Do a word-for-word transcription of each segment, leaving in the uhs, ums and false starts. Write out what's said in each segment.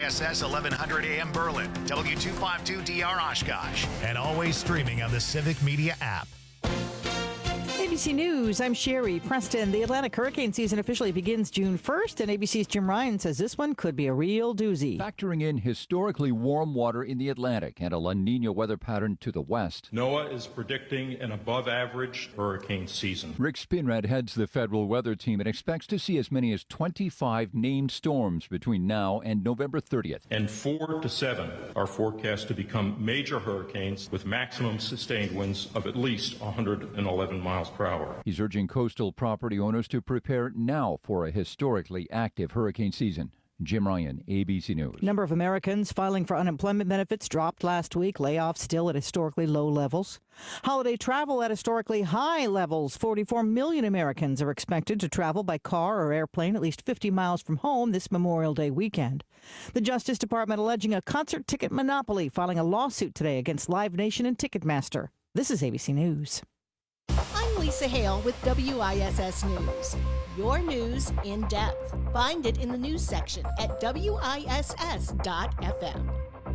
S S eleven hundred A M Berlin, W two fifty-two D R Oshkosh, and always streaming on the Civic Media app. A B C News, I'm Sherry Preston. The Atlantic hurricane season officially begins June first, and A B C's Jim Ryan says this one could be a real doozy. Factoring in historically warm water in the Atlantic and a La Nina weather pattern to the west. NOAA is predicting an above-average hurricane season. Rick Spinrad heads the Federal Weather Team and expects to see as many as twenty-five named storms between now and November thirtieth. And four to seven are forecast to become major hurricanes with maximum sustained winds of at least one hundred eleven miles per hour. He's urging coastal property owners to prepare now for a historically active hurricane season. Jim Ryan, A B C News. Number of Americans filing for unemployment benefits dropped last week. Layoffs still at historically low levels. Holiday travel at historically high levels. forty-four million Americans are expected to travel by car or airplane at least fifty miles from home this Memorial Day weekend. The Justice Department alleging a concert ticket monopoly, filing a lawsuit today against Live Nation and Ticketmaster. This is A B C News. I'm Lisa Hale with W I S S News. Your news in depth. Find it in the news section at W I S S dot F M.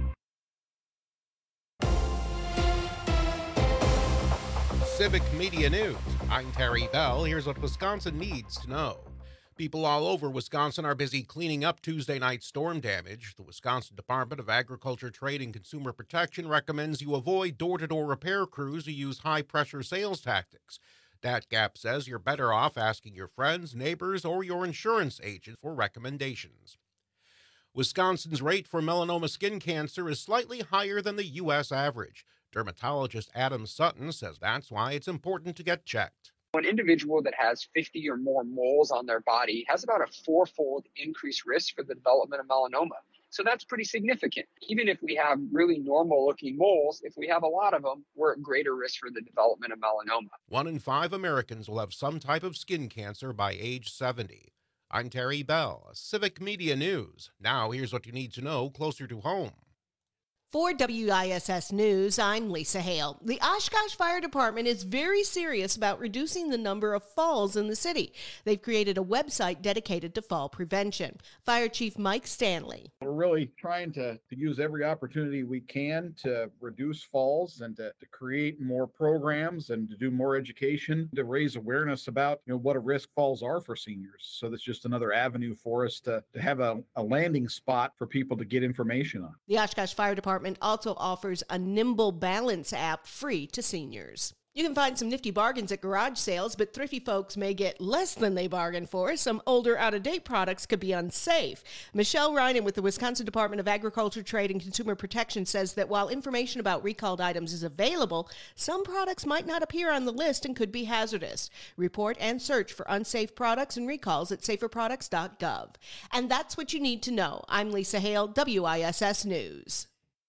Civic Media News. I'm Terry Bell. Here's what Wisconsin needs to know. People all over Wisconsin are busy cleaning up Tuesday night's storm damage. The Wisconsin Department of Agriculture, Trade, and Consumer Protection recommends you avoid door-to-door repair crews who use high-pressure sales tactics. DATGAP says you're better off asking your friends, neighbors, or your insurance agent for recommendations. Wisconsin's rate for melanoma skin cancer is slightly higher than the U S average. Dermatologist Adam Sutton says that's why it's important to get checked. An individual that has fifty or more moles on their body has about a fourfold increased risk for the development of melanoma. So that's pretty significant. Even if we have really normal looking moles, if we have a lot of them, we're at greater risk for the development of melanoma. One in five Americans will have some type of skin cancer by age seventy. I'm Terry Bell, Civic Media News. Now here's what you need to know closer to home. For W I S S News, I'm Lisa Hale. The Oshkosh Fire Department is very serious about reducing the number of falls in the city. They've created a website dedicated to fall prevention. Fire Chief Mike Stanley. We're really trying to, to use every opportunity we can to reduce falls and to, to create more programs and to do more education, to raise awareness about you know what a risk falls are for seniors. So that's just another avenue for us to, to have a, a landing spot for people to get information on. The Oshkosh Fire Department also offers a Nimble Balance app free to seniors. You can find some nifty bargains at garage sales, but thrifty folks may get less than they bargained for. Some older, out-of-date products could be unsafe. Michelle Reinen with the Wisconsin Department of Agriculture, Trade, and Consumer Protection says that while information about recalled items is available, some products might not appear on the list and could be hazardous. Report and search for unsafe products and recalls at safer products dot gov. And that's what you need to know. I'm Lisa Hale, W I S S News.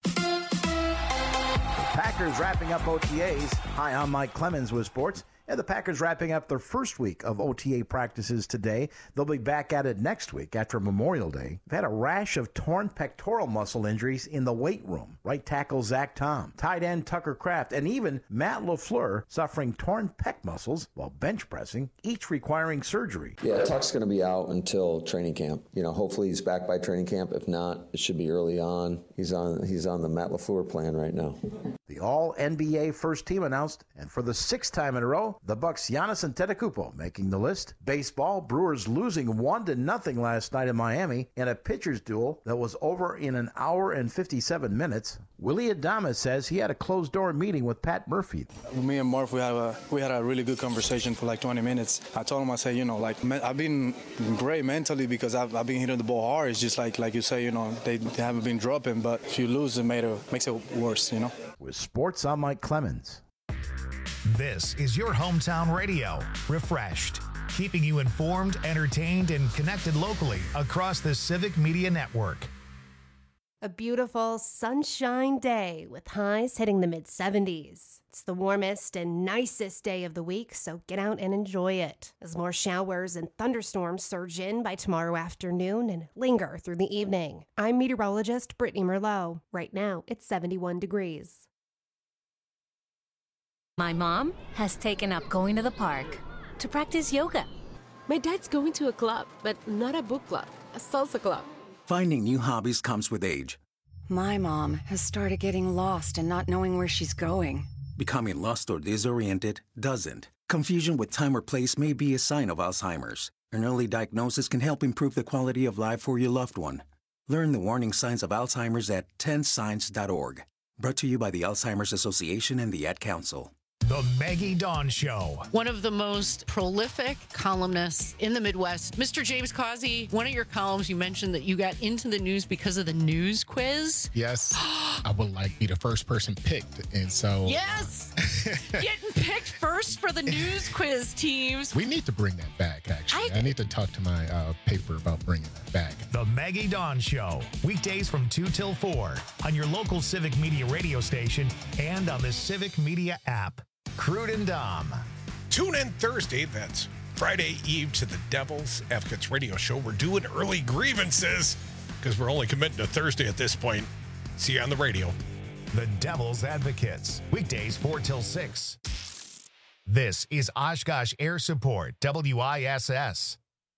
Packers wrapping up O T As. Hi, I'm Mike Clemens with sports. And the Packers wrapping up their first week of O T A practices today. They'll be back at it next week after Memorial Day. They've had a rash of torn pectoral muscle injuries in the weight room. Right tackle Zach Tom, tight end Tucker Kraft, and even Matt LaFleur suffering torn pec muscles while bench pressing, each requiring surgery. Yeah, Tuck's going to be out until training camp. You know, hopefully he's back by training camp. If not, it should be early on. He's on he's on the Matt LaFleur plan right now. The all N B A first team announced, and for the sixth time in a row, the Bucks' Giannis Antetokounmpo making the list. Baseball, Brewers losing one to nothing last night in Miami in a pitcher's duel that was over in an hour and fifty-seven minutes. Willie Adames says he had a closed-door meeting with Pat Murphy. Me and Murph, we had a we had a really good conversation for like twenty minutes. I told him, I said, you know, like I've been great mentally because I've, I've been hitting the ball hard. It's just like like you say, you know, they, they haven't been dropping, but if you lose, it made it makes it worse, you know. With sports, I'm Mike Clemens. This is your hometown radio, Refreshed, keeping you informed, entertained, and connected locally across the Civic Media Network. A beautiful sunshine day with highs hitting the mid seventies. It's the warmest and nicest day of the week, so get out and enjoy it as more showers and thunderstorms surge in by tomorrow afternoon and linger through the evening. I'm meteorologist Brittany Merlot. Right now, it's seventy-one degrees. My mom has taken up going to the park to practice yoga. My dad's going to a club, but not a book club, a salsa club. Finding new hobbies comes with age. My mom has started getting lost and not knowing where she's going. Becoming lost or disoriented doesn't. Confusion with time or place may be a sign of Alzheimer's. An early diagnosis can help improve the quality of life for your loved one. Learn the warning signs of Alzheimer's at ten signs dot org. Brought to you by the Alzheimer's Association and the Ad Council. The Maggie Dawn Show. One of the most prolific columnists in the Midwest, Mister James Causey. One of your columns, you mentioned that you got into the news because of the news quiz. Yes. I would like be the first person picked. And so. Yes. Getting picked first for the news quiz teams. We need to bring that back, actually. I, I need to talk to my uh, paper about bringing that back. The Maggie Dawn Show. Weekdays from two till four on your local Civic Media radio station and on the Civic Media app. Crude and Dom. Tune in Thursday, that's Friday Eve, to the Devil's Advocates radio show. We're doing early grievances because we're only committing to Thursday at this point. See you on the radio. The Devil's Advocates. Weekdays four till six. This is Oshkosh Air Support, W I S S.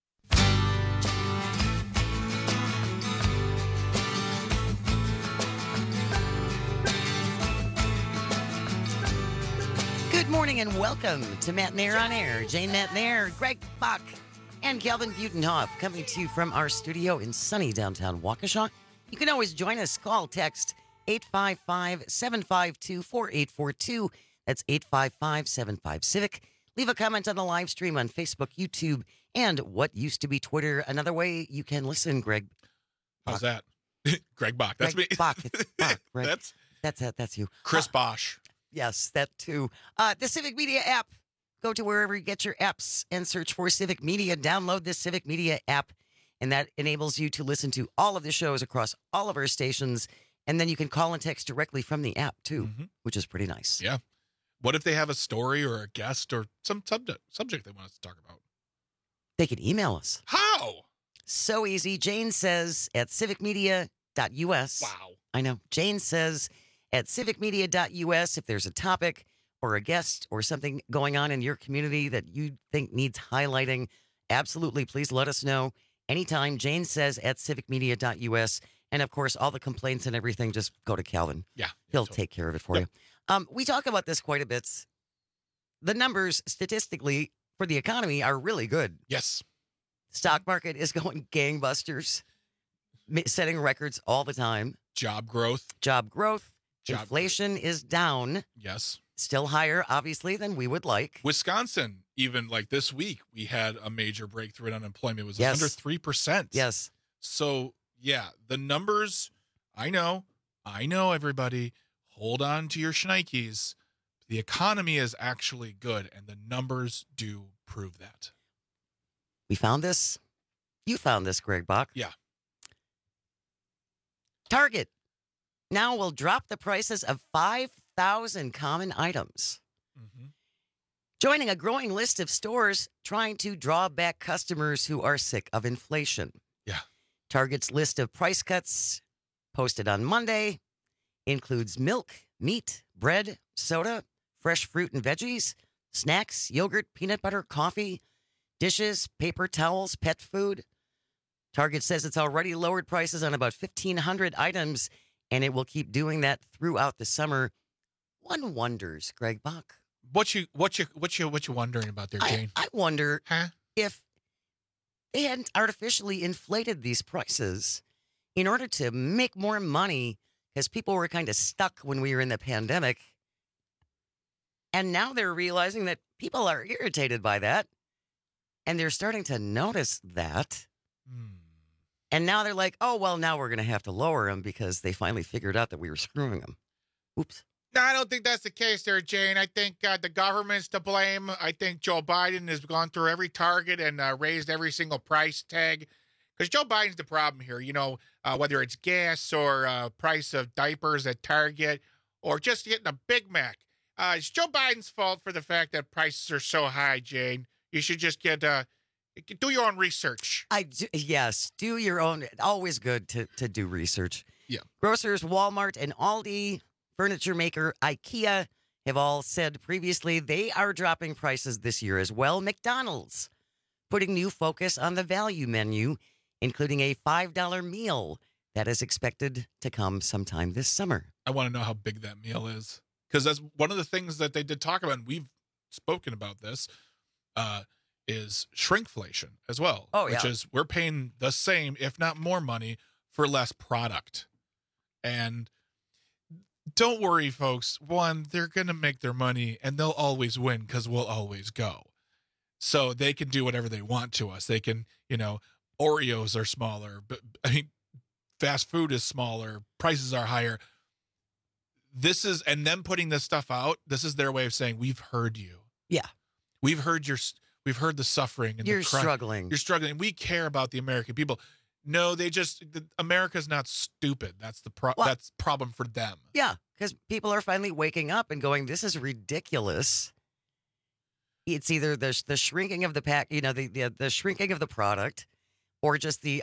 Good morning and welcome to Matt Nair on Air. Jane Matt Nair, Greg Bach, and Calvin Butenhoff coming to you from our studio in sunny downtown Waukesha. You can always join us. Call, text eight five five, seven five two, four eight four two. That's eight five five, seven five, CIVIC. Leave a comment on the live stream on Facebook, YouTube, and what used to be Twitter. Another way you can listen, Greg Bach. How's that? Greg Bach. That's Greg me. Bach. It's Bach, right? That's that's that. That's you. Chris Uh, Bosch. Yes, that too. Uh, the Civic Media app. Go to wherever you get your apps and search for Civic Media. Download the Civic Media app, and that enables you to listen to all of the shows across all of our stations. And then you can call and text directly from the app, too, mm-hmm. which is pretty nice. Yeah. What if they have a story or a guest or some subject, subject they want us to talk about? They can email us. How? So easy. Jane says at civic media dot U S. Wow. I know. Jane says at civic media dot U S if there's a topic or a guest or something going on in your community that you think needs highlighting, absolutely, please let us know anytime. Jane says at civic media dot U S. And, of course, all the complaints and everything, just go to Calvin. Yeah. He'll take care of it for Yep. you. Um, we talk about this quite a bit. The numbers, statistically, for the economy are really good. Yes. Stock market is going gangbusters, ma- setting records all the time. Job growth. Job growth. Job Inflation is down. Yes. Still higher, obviously, than we would like. Wisconsin, even like this week, we had a major breakthrough in unemployment. It was Yes. under three percent. Yes. So, yeah, the numbers, I know, I know, everybody, hold on to your shnikes. The economy is actually good, and the numbers do prove that. We found this. You found this, Greg Bach. Yeah. Target now will drop the prices of five thousand common items. Mm-hmm. Joining a growing list of stores trying to draw back customers who are sick of inflation. Yeah. Target's list of price cuts posted on Monday includes milk, meat, bread, soda, fresh fruit and veggies, snacks, yogurt, peanut butter, coffee, dishes, paper towels, pet food. Target says it's already lowered prices on about fifteen hundred items, and it will keep doing that throughout the summer. One wonders, Greg Bach. What you what you what you what you wondering about there, Jane? I, I wonder huh? if they hadn't artificially inflated these prices in order to make more money, because people were kind of stuck when we were in the pandemic. And now they're realizing that people are irritated by that. And they're starting to notice that. Hmm. And now they're like, oh, well, now we're going to have to lower them because they finally figured out that we were screwing them. Oops. No, I don't think that's the case there, Jane. I think uh, the government's to blame. I think Joe Biden has gone through every Target and uh, raised every single price tag. Because Joe Biden's the problem here. You know, uh, whether it's gas or uh, price of diapers at Target or just getting a Big Mac. Uh, it's Joe Biden's fault for the fact that prices are so high, Jane. You should just get uh, do your own research. I do, yes, do your own. Always good to, to do research. Yeah. Grocers, Walmart, and Aldi, furniture maker IKEA have all said previously they are dropping prices this year as well. McDonald's putting new focus on the value menu including a five dollar meal that is expected to come sometime this summer. I want to know how big that meal is, because that's one of the things that they did talk about, and we've spoken about this, uh, is shrinkflation as well. Oh, yeah. Which is we're paying the same, if not more money, for less product. And don't worry, folks. One, they're going to make their money, and they'll always win because we'll always go. So they can do whatever they want to us. They can, you know, Oreos are smaller, but I mean, fast food is smaller, prices are higher. This is, and them putting this stuff out, this is their way of saying, we've heard you. Yeah. We've heard your, we've heard the suffering. And You're the cry. struggling. You're struggling. We care about the American people. No, they just, the, America's not stupid. That's the pro, Well, that's problem for them. Yeah, because people are finally waking up and going, this is ridiculous. It's either the the shrinking of the pack, you know, the, the, the shrinking of the product, or just the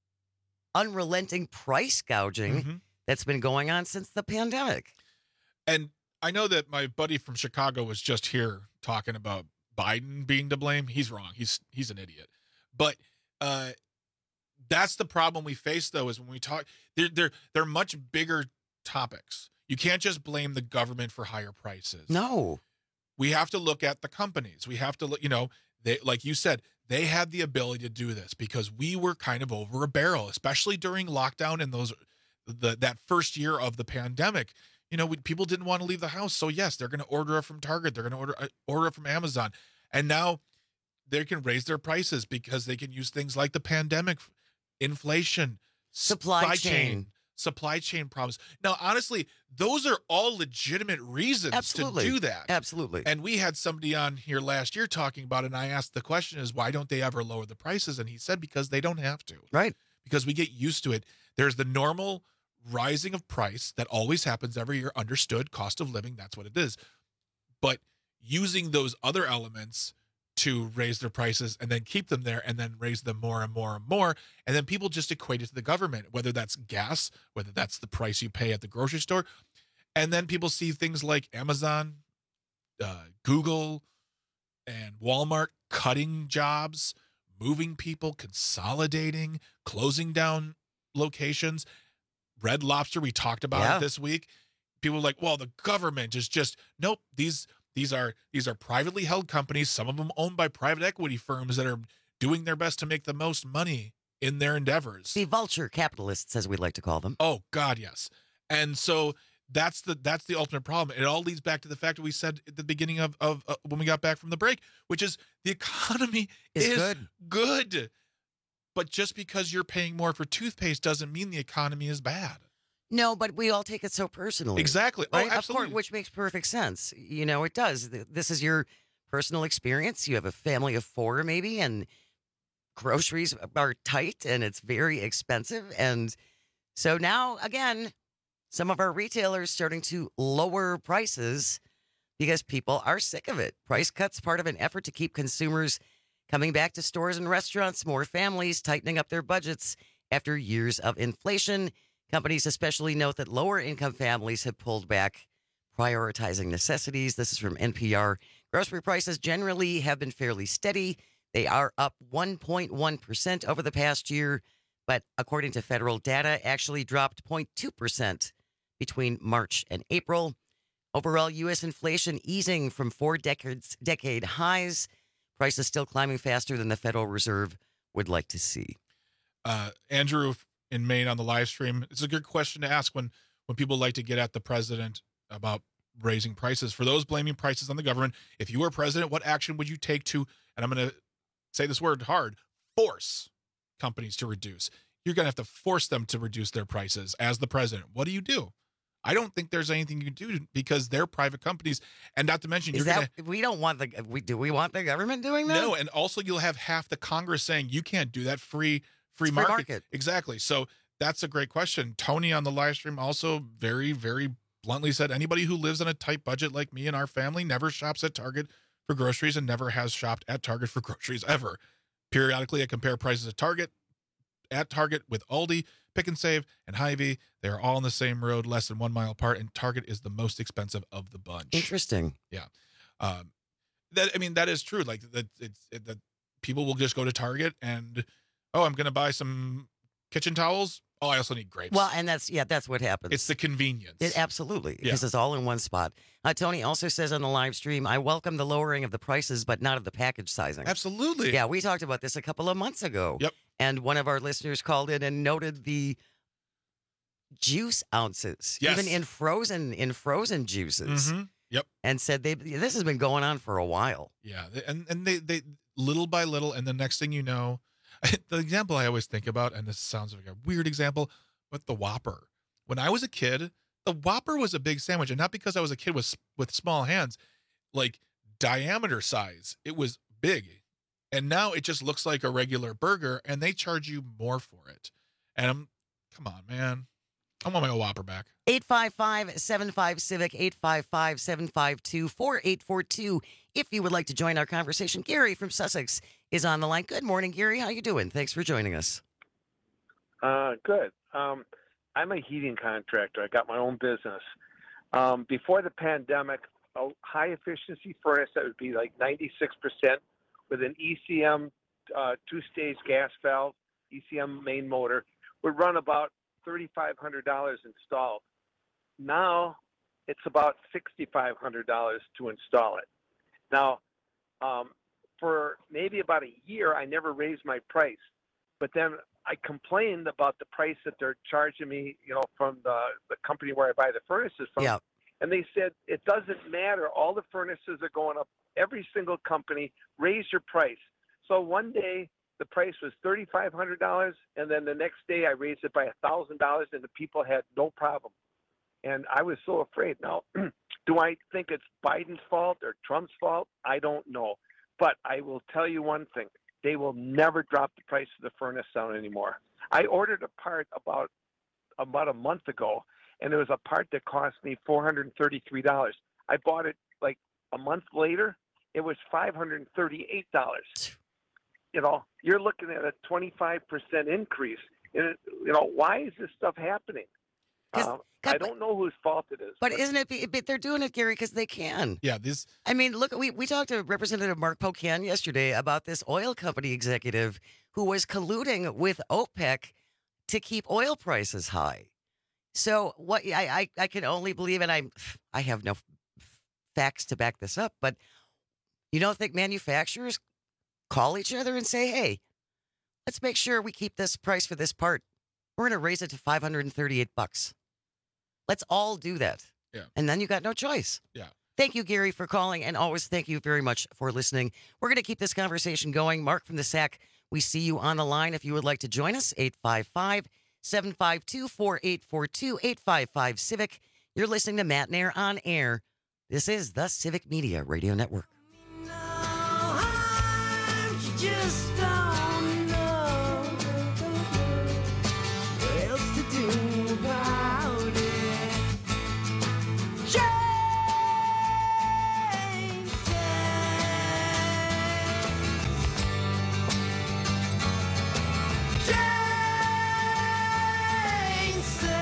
unrelenting price gouging Mm-hmm. that's been going on since the pandemic. And I know that my buddy from Chicago was just here talking about Biden being to blame. He's wrong. He's he's an idiot. But uh, that's the problem we face, though, is when we talk, they're, they're, they're much bigger topics. You can't just blame the government for higher prices. No. We have to look at the companies. We have to look, you know, they, like you said, they had the ability to do this because we were kind of over a barrel, especially during lockdown and those, the that first year of the pandemic. You know, we, people didn't want to leave the house. So yes, they're going to order it from Target. They're going to order, uh, order it from Amazon. And now they can raise their prices because they can use things like the pandemic, inflation, Supply supply chain. chain, supply chain problems. Now, honestly, those are all legitimate reasons Absolutely. to do that. Absolutely. And we had somebody on here last year talking about it, and I asked the question is, why don't they ever lower the prices? And he said, because they don't have to. Right. Because we get used to it. There's the normal rising of price that always happens every year, understood, cost of living, that's what it is. But using those other elements to raise their prices and then keep them there and then raise them more and more and more. And then people just equate it to the government, whether that's gas, whether that's the price you pay at the grocery store. And then people see things like Amazon, uh, Google, and Walmart cutting jobs, moving people, consolidating, closing down locations. Red Lobster, we talked about Yeah. it this week. People are like, well, the government is just, nope, these These are these are privately held companies, some of them owned by private equity firms that are doing their best to make the most money in their endeavors. The vulture capitalists, as we like to call them. Oh, God, yes. And so that's the that's the ultimate problem. It all leads back to the fact that we said at the beginning of, of uh, when we got back from the break, which is the economy It's is good. good. But just because you're paying more for toothpaste doesn't mean the economy is bad. No, but we all take it so personally. Exactly. Oh, Right? Of absolutely. course, which makes perfect sense. You know, it does. Th- This is your personal experience. You have a family of four, maybe, and groceries are tight and it's very expensive. And so now, again, some of our retailers starting to lower prices because people are sick of it. Price cuts part of an effort to keep consumers coming back to stores and restaurants, more families tightening up their budgets after years of inflation. Companies especially note that lower income families have pulled back, prioritizing necessities. This is from N P R. Grocery prices generally have been fairly steady. They are up one point one percent over the past year, but according to federal data, actually dropped zero point two percent between March and April. Overall, U S inflation easing from four decades decade highs. Prices still climbing faster than the Federal Reserve would like to see. Uh, Andrew in Maine on the live stream. It's a good question to ask when when people like to get at the president about raising prices. For those blaming prices on the government, if you were president, what action would you take to, and I'm going to say this word hard, force companies to reduce? You're going to have to force them to reduce their prices as the president. What do you do? I don't think there's anything you can do because they're private companies. And not to mention, Is you're that going to... we don't want the we do we want the government doing that? No, and also you'll have half the Congress saying you can't do that. Free free It's free market. market. Exactly. So that's a great question. Tony on the live stream also very, very bluntly said anybody who lives on a tight budget like me and our family never shops at Target for groceries and never has shopped at Target for groceries ever. Periodically, I compare prices at Target, at Target with Aldi, Pick and Save, and Hy-Vee. They're all on the same road, less than one mile apart, and Target is the most expensive of the bunch. Interesting. Yeah. Um, that I mean, that is true. Like that, it's it, that people will just go to Target and Oh, I'm going to buy some kitchen towels. Oh, I also need grapes. Well, and that's, yeah, that's what happens. It's the convenience. It, absolutely, Yeah. because it's all in one spot. Uh, Tony also says on the live stream, I welcome the lowering of the prices, but not of the package sizing. Absolutely. Yeah, we talked about this a couple of months ago. Yep. And one of our listeners called in and noted the juice ounces, Yes. even in frozen in frozen juices, Mhm. Yep. and said they this has been going on for a while. Yeah, they- and and they they little by little, and the next thing you know, the example I always think about, and this sounds like a weird example, but the Whopper. When I was a kid, the Whopper was a big sandwich, and not because I was a kid with with small hands, like diameter size, it was big, and now it just looks like a regular burger, and they charge you more for it. And I'm, come on, man, I want my old Whopper back. eight five five, seven five, Civic, eight five five, seven five two, four eight four two. If you would like to join our conversation, Gary from Sussex is on the line. Good morning, Gary. How you doing? Thanks for joining us. Uh, good. Um, I'm a heating contractor. I got my own business. Um, before the pandemic, a high efficiency furnace that would be like ninety-six percent with an E C M uh, two-stage gas valve, E C M main motor, would run about three thousand five hundred dollars installed. Now it's about six thousand five hundred dollars to install it. Now, um, for maybe about a year, I never raised my price, but then I complained about the price that they're charging me, you know, from the, the company where I buy the furnaces from. Yeah. And they said, it doesn't matter. All the furnaces are going up. Every single company, raise your price. So one day the price was three thousand five hundred dollars, and then the next day I raised it by one thousand dollars, and the people had no problem. And I was so afraid. Now, do I think it's Biden's fault or Trump's fault? I don't know. But I will tell you one thing. They will never drop the price of the furnace down anymore. I ordered a part about about a month ago, and it was a part that cost me four hundred thirty-three dollars. I bought it like a month later. It was five hundred thirty-eight dollars. You know, you're looking at a twenty-five percent increase. And, you know, why is this stuff happening? Um, I don't know whose fault it is. But isn't it? But they're doing it, Gary, because they can. Yeah, this. I mean, look, we, we talked to Representative Mark Pocan yesterday about this oil company executive who was colluding with OPEC to keep oil prices high. So what I, I, I can only believe, and I I have no facts to back this up, but you don't think manufacturers call each other and say, hey, let's make sure we keep this price for this part. We're going to raise it to five hundred thirty-eight bucks. Let's all do that. Yeah. And then you got no choice. Yeah. Thank you, Gary, for calling. And always thank you very much for listening. We're going to keep this conversation going. Mark from the S A C, we see you on the line. If you would like to join us, eight five five, seven five two, four eight four two, eight five five, Civic. You're listening to Matt Nair on air. This is the Civic Media Radio Network. Just don't know what else to do about it. Jane said, Jane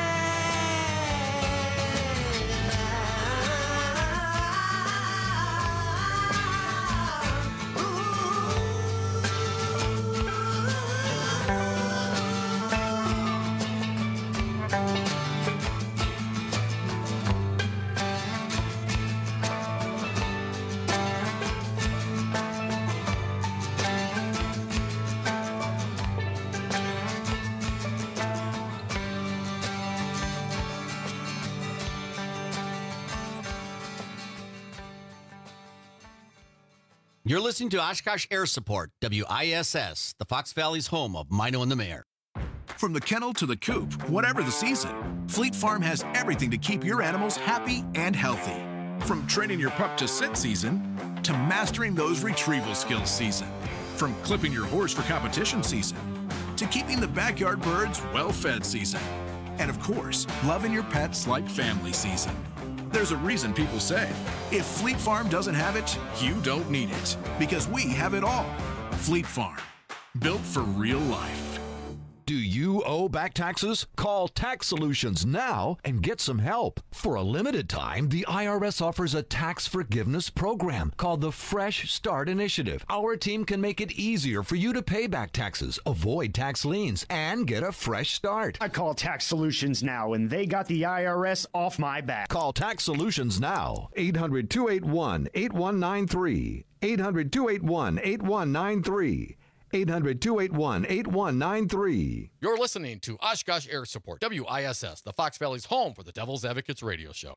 You're listening to Oshkosh Air Support, W I S S, the Fox Valley's home of Mino and the Mayor. From the kennel to the coop, whatever the season, Fleet Farm has everything to keep your animals happy and healthy. From training your pup to sit season, to mastering those retrieval skills season. From clipping your horse for competition season, to keeping the backyard birds well-fed season. And of course, loving your pets like family season. There's a reason people say, if Fleet Farm doesn't have it, you don't need it. Because we have it all. Fleet Farm, built for real life. Do you owe back taxes? Call Tax Solutions now and get some help. For a limited time, the I R S offers a tax forgiveness program called the Fresh Start Initiative. Our team can make it easier for you to pay back taxes, avoid tax liens, and get a fresh start. I call Tax Solutions now, and they got the I R S off my back. Call Tax Solutions now. eight hundred, two eight one, eight one nine three. eight hundred, two eight one, eight one nine three. eight hundred, two eight one, eight one nine three. You're listening to Oshkosh Air Support, W I S S, the Fox Valley's home for the Devil's Advocates radio show.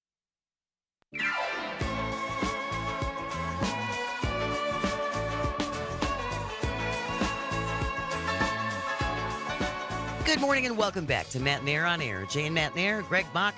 Good morning and welcome back to Matt Nair on Air. Jane Matt Nair, Greg Bach,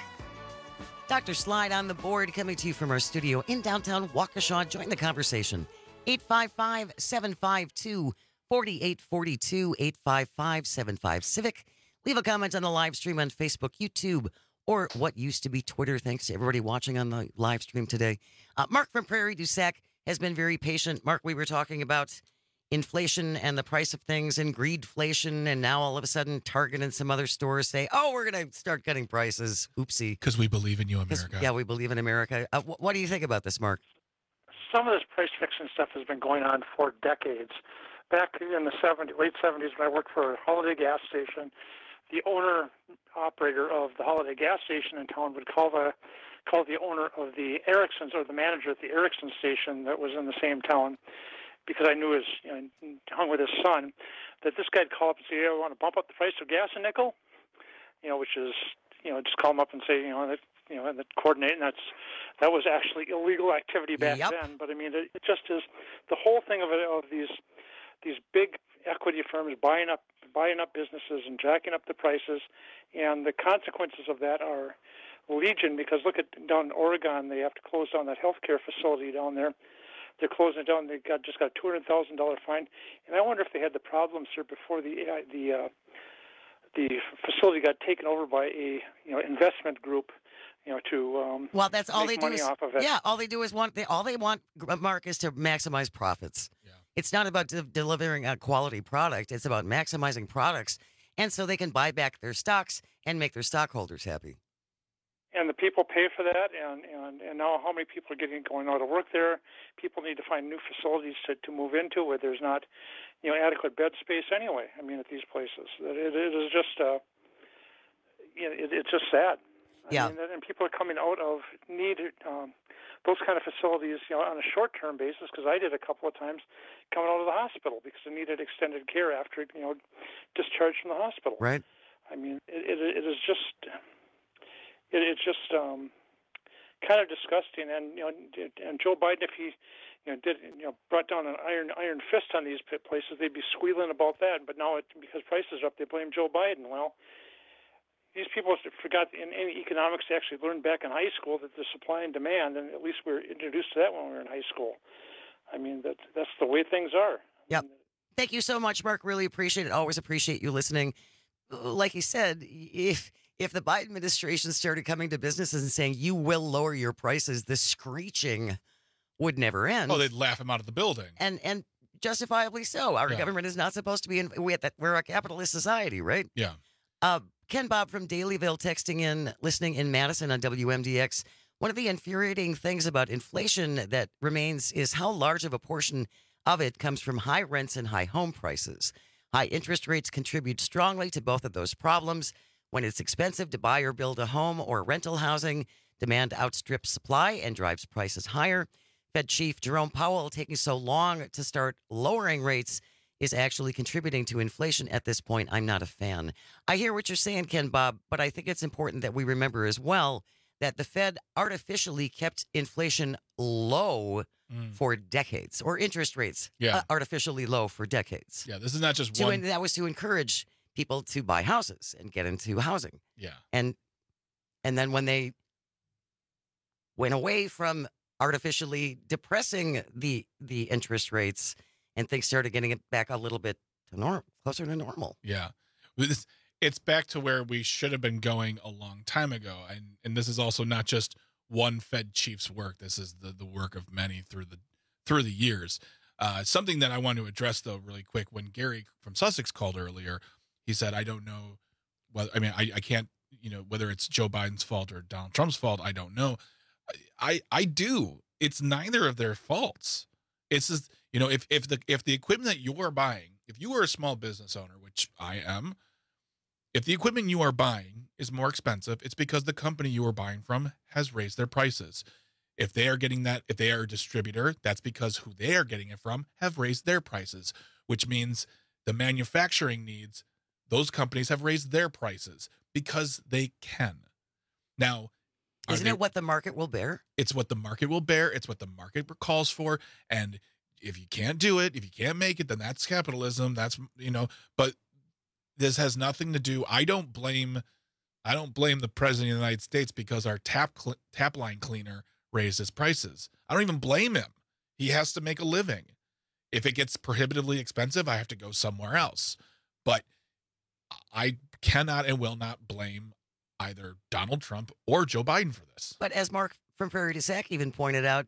Doctor Slide on the board, coming to you from our studio in downtown Waukesha. Join the conversation. eight five five, seven five two, four eight four two, eight five five, seven five Civic. Leave a comment on the live stream on Facebook, YouTube, or what used to be Twitter. Thanks to everybody watching on the live stream today. Uh, Mark from Prairie du Sac has been very patient. Mark, we were talking about inflation and the price of things and greedflation, and now all of a sudden Target and some other stores say, oh, we're going to start cutting prices. Oopsie. Because we believe in you, America. Yeah, we believe in America. Uh, wh- what do you think about this, Mark? Some of this price fixing stuff has been going on for decades. Back in the seventies, late seventies, when I worked for a Holiday gas station, the owner operator of the Holiday gas station in town would call the call the owner of the Erickson's, or the manager at the Erickson station that was in the same town, because I knew his, you know, hung with his son, that this guy'd call up and say, "Hey, I want to bump up the price of gas a nickel," you know, which is, you know, just call him up and say, you know, that, you know, and that coordinate, and that's that was actually illegal activity back yep. then. But I mean, it, it just is the whole thing of it, of these these big equity firms buying up buying up businesses and jacking up the prices, and the consequences of that are legion. Because look at down in Oregon, they have to close down that healthcare facility down there. They're closing it down. They got just got a two hundred thousand dollar fine, and I wonder if they had the problems here before the uh, the uh, the facility got taken over by a you know investment group, you know to um, well that's all they make do money is off of it. Yeah, all they do is want they all they want, Mark, is to maximize profits. Yeah. It's not about de- delivering a quality product. It's about maximizing products, and so they can buy back their stocks and make their stockholders happy. And the people pay for that, and, and, and now how many people are getting going out of work there? People need to find new facilities to, to move into where there's not, you know, adequate bed space anyway. I mean, at these places, it, it is just, uh, you know, it, it's just sad. Yeah. I mean, and people are coming out of need um, those kind of facilities, you know, on a short-term basis. Because I did a couple of times coming out of the hospital because they needed extended care after, you know, discharged from the hospital. Right. I mean, it, it, it is just. It, it's just um, kind of disgusting, and you know, and Joe Biden, if he, you know, did you know brought down an iron iron fist on these places, they'd be squealing about that. But now, it, because prices are up, they blame Joe Biden. Well, these people forgot in any economics they actually learned back in high school that there's supply and demand, and at least we were introduced to that when we were in high school. I mean, that that's the way things are. Yep. Thank you so much, Mark. Really appreciate it. Always appreciate you listening. Like you said, if. If the Biden administration started coming to businesses and saying, you will lower your prices, the screeching would never end. Oh, they'd laugh him out of the building. And and justifiably so. Our yeah. government is not supposed to be in, we, we're a capitalist society, right? Yeah. Uh, Ken Bob from Dalyville texting in, listening in Madison on W M D X. One of the infuriating things about inflation that remains is how large of a portion of it comes from high rents and high home prices. High interest rates contribute strongly to both of those problems. When it's expensive to buy or build a home or rental housing, demand outstrips supply and drives prices higher. Fed Chief Jerome Powell taking so long to start lowering rates is actually contributing to inflation at this point. I'm not a fan. I hear what you're saying, Ken Bob, but I think it's important that we remember as well that the Fed artificially kept inflation low mm. for decades, or interest rates yeah. uh, artificially low for decades. Yeah, this is not just to, one. And that was to encourage people to buy houses and get into housing. Yeah. And and then when they went away from artificially depressing the the interest rates and things started getting it back a little bit to norm, closer to normal. Yeah. It's, it's back to where we should have been going a long time ago. And and this is also not just one Fed chief's work. This is the, the work of many through the through the years. Uh, something that I want to address, though, really quick. When Gary from Sussex called earlier, He said, I don't know whether, I mean, I, I can't, you know, whether it's Joe Biden's fault or Donald Trump's fault, I don't know. I, I do. It's neither of their faults. It's just, you know, if, if the, if the equipment that you are buying, if you are a small business owner, which I am, if the equipment you are buying is more expensive, it's because the company you are buying from has raised their prices. If they are getting that, if they are a distributor, that's because who they are getting it from have raised their prices, which means the manufacturing needs, those companies have raised their prices because they can. Now, isn't they, it what the market will bear? It's what the market will bear. It's what the market calls for. And if you can't do it, if you can't make it, then that's capitalism. That's, you know, but this has nothing to do. I don't blame, I don't blame the president of the United States because our tap cl- tap line cleaner raised his prices. I don't even blame him. He has to make a living. If it gets prohibitively expensive, I have to go somewhere else. But I cannot and will not blame either Donald Trump or Joe Biden for this. But as Mark from Prairie du Sac even pointed out,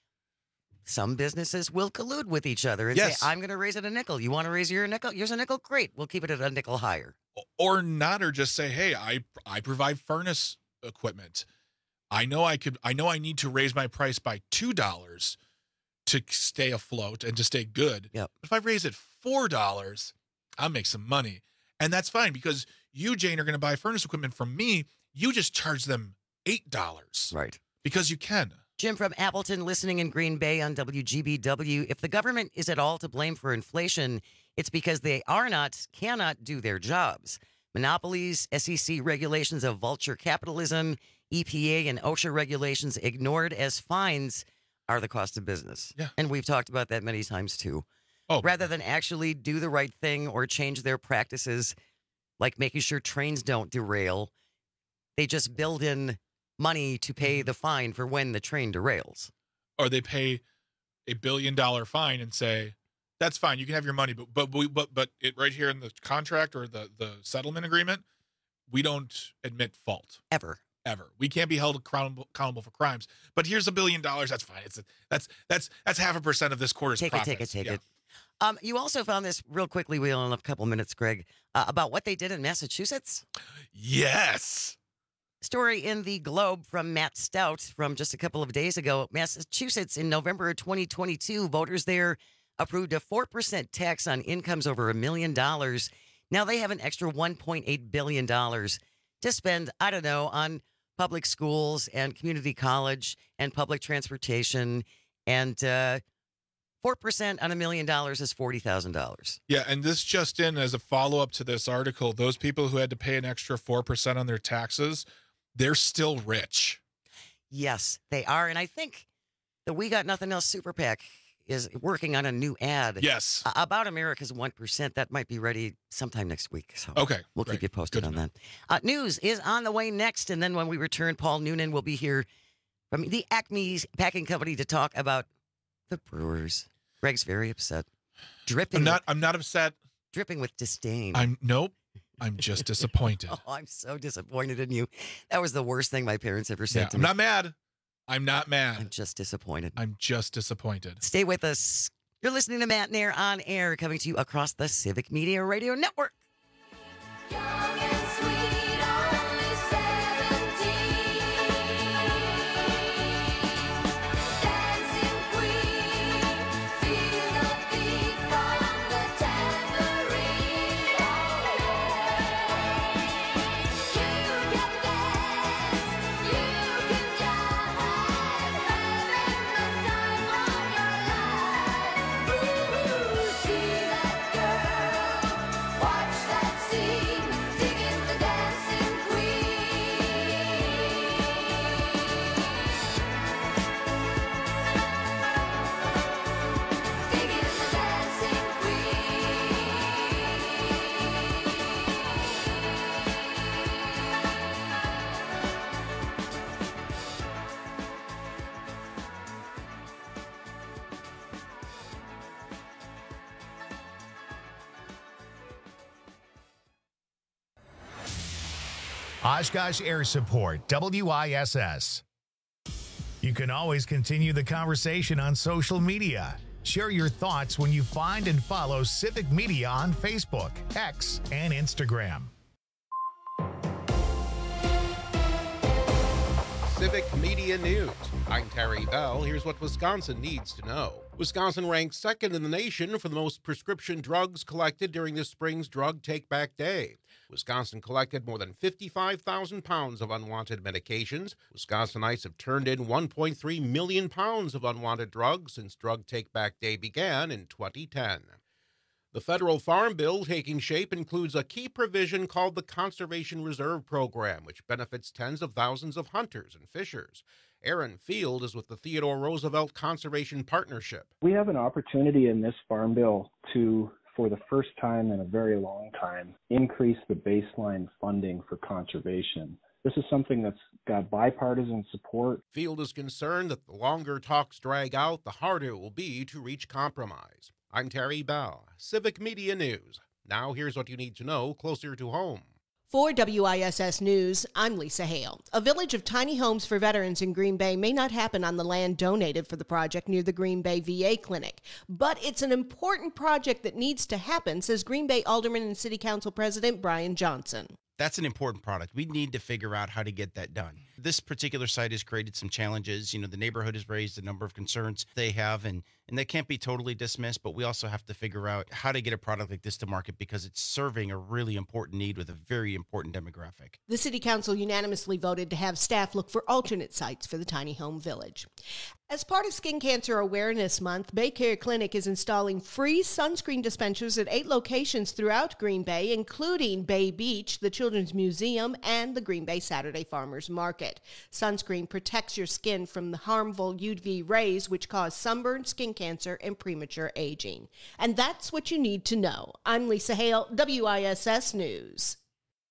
some businesses will collude with each other and yes. say, I'm going to raise it a nickel. You want to raise your nickel? Here's a nickel? Great. We'll keep it at a nickel higher. Or not, or just say, hey, I I provide furnace equipment. I know I could. I know I need to raise my price by two dollars to stay afloat and to stay good. Yep. But if I raise it four dollars, I'll make some money. And that's fine because you, Jane, are going to buy furnace equipment from me. You just charge them eight dollars. Right. Because you can. Jim from Appleton listening in Green Bay on W G B W. If the government is at all to blame for inflation, it's because they are not, cannot do their jobs. Monopolies, S E C regulations of vulture capitalism, E P A and OSHA regulations ignored as fines are the cost of business. Yeah. And we've talked about that many times too. Oh. Rather than actually do the right thing or change their practices, like making sure trains don't derail, they just build in money to pay the fine for when the train derails. Or they pay a billion dollar fine and say, that's fine, you can have your money, but but we, but but it right here in the contract or the, the settlement agreement, we don't admit fault. Ever. Ever. We can't be held accountable, accountable for crimes. But here's a billion dollars, that's fine. It's a, that's that's that's half a percent of this quarter's take profits. Take it, take it, take yeah. it. Um, you also found this real quickly, we only have a couple minutes, Greg, uh, about what they did in Massachusetts. Yes. Story in the Globe from Matt Stout from just a couple of days ago. Massachusetts in November of twenty twenty-two, voters there approved a four percent tax on incomes over a million dollars. Now they have an extra one point eight billion dollars to spend, I don't know, on public schools and community college and public transportation. And uh, four percent on a million dollars is forty thousand dollars. Yeah, and this just in as a follow-up to this article, those people who had to pay an extra four percent on their taxes, they're still rich. Yes, they are. And I think the We Got Nothing Else Super PAC is working on a new ad. Yes. Uh, about America's one percent. That might be ready sometime next week. So okay, we'll great. keep you posted Good on that. Uh, news is on the way next. And then when we return, Paul Noonan will be here from the Acme Packing Company to talk about the Brewers. Greg's very upset. Dripping. I'm not, with, I'm not upset. Dripping with disdain. I'm nope. I'm just disappointed. Oh, I'm so disappointed in you. That was the worst thing my parents ever said yeah, to I'm me. not mad. I'm not mad. I'm just disappointed. I'm just disappointed. Stay with us. You're listening to Matt Nair on air, coming to you across the Civic Media Radio Network. Oshkosh Air Support, W I S S. You can always continue the conversation on social media. Share your thoughts when you find and follow Civic Media on Facebook, X, and Instagram. Civic Media News. I'm Terry Bell. Here's what Wisconsin needs to know. Wisconsin ranks second in the nation for the most prescription drugs collected during this spring's Drug Take Back Day. Wisconsin collected more than fifty-five thousand pounds of unwanted medications. Wisconsinites have turned in one point three million pounds of unwanted drugs since Drug Take Back Day began in twenty ten. The federal farm bill taking shape includes a key provision called the Conservation Reserve Program, which benefits tens of thousands of hunters and fishers. Aaron Field is with the Theodore Roosevelt Conservation Partnership. We have an opportunity in this farm bill to, for the first time in a very long time, increase the baseline funding for conservation. This is something that's got bipartisan support. Field is concerned that the longer talks drag out, the harder it will be to reach compromise. I'm Terry Bell, Civic Media News. Now here's what you need to know closer to home. For W I S S News, I'm Lisa Hale. A village of tiny homes for veterans in Green Bay may not happen on the land donated for the project near the Green Bay V A clinic, but it's an important project that needs to happen, says Green Bay Alderman and City Council President Brian Johnson. That's an important product. We need to figure out how to get that done. This particular site has created some challenges. You know, the neighborhood has raised a number of concerns they have, and, and they can't be totally dismissed, but we also have to figure out how to get a product like this to market because it's serving a really important need with a very important demographic. The City Council unanimously voted to have staff look for alternate sites for the tiny home village. As part of Skin Cancer Awareness Month, Baycare Clinic is installing free sunscreen dispensers at eight locations throughout Green Bay, including Bay Beach, the Children's Museum, and the Green Bay Saturday Farmers Market. Sunscreen protects your skin from the harmful U V rays which cause sunburn, skin cancer, and premature aging. And that's what you need to know. I'm Lisa Hale, W I S S News.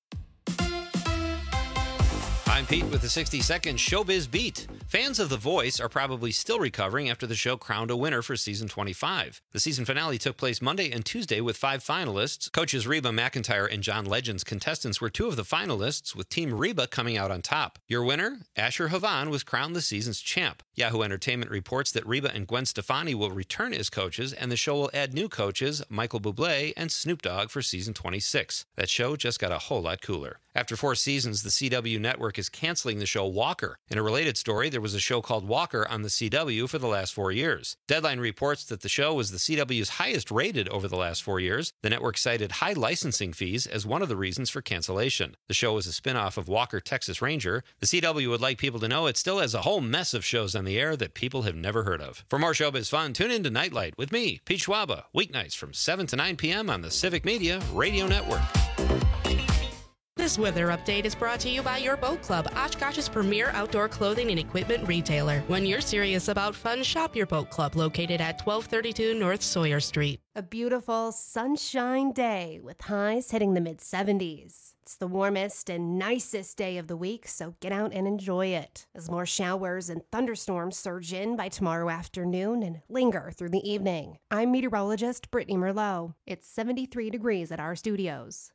I'm Pete with the sixty second Showbiz Beat. Fans of The Voice are probably still recovering after the show crowned a winner for season twenty-five. The season finale took place Monday and Tuesday with five finalists. Coaches Reba McEntire and John Legend's contestants were two of the finalists, with Team Reba coming out on top. Your winner, Asher Havan, was crowned the season's champ. Yahoo Entertainment reports that Reba and Gwen Stefani will return as coaches, and the show will add new coaches, Michael Bublé and Snoop Dogg, for season twenty-six. That show just got a whole lot cooler. After four seasons, the C W network is canceling the show Walker. In a related story, there was a show called Walker on the C W for the last four years. Deadline reports that the show was the C W's highest rated over the last four years. The network cited high licensing fees as one of the reasons for cancellation. The show is a spin-off of Walker, Texas Ranger. The C W would like people to know it still has a whole mess of shows on the air that people have never heard of. For more showbiz fun, tune in to Nightlight with me, Pete Schwaba, weeknights from seven to nine p.m. on the Civic Media Radio Network. This weather update is brought to you by Your Boat Club, Oshkosh's premier outdoor clothing and equipment retailer. When you're serious about fun, shop Your Boat Club, located at twelve thirty-two North Sawyer Street. A beautiful sunshine day with highs hitting the mid seventies. It's the warmest and nicest day of the week, so get out and enjoy it. As more showers and thunderstorms surge in by tomorrow afternoon and linger through the evening. I'm meteorologist Brittany Merlot. It's seventy-three degrees at our studios.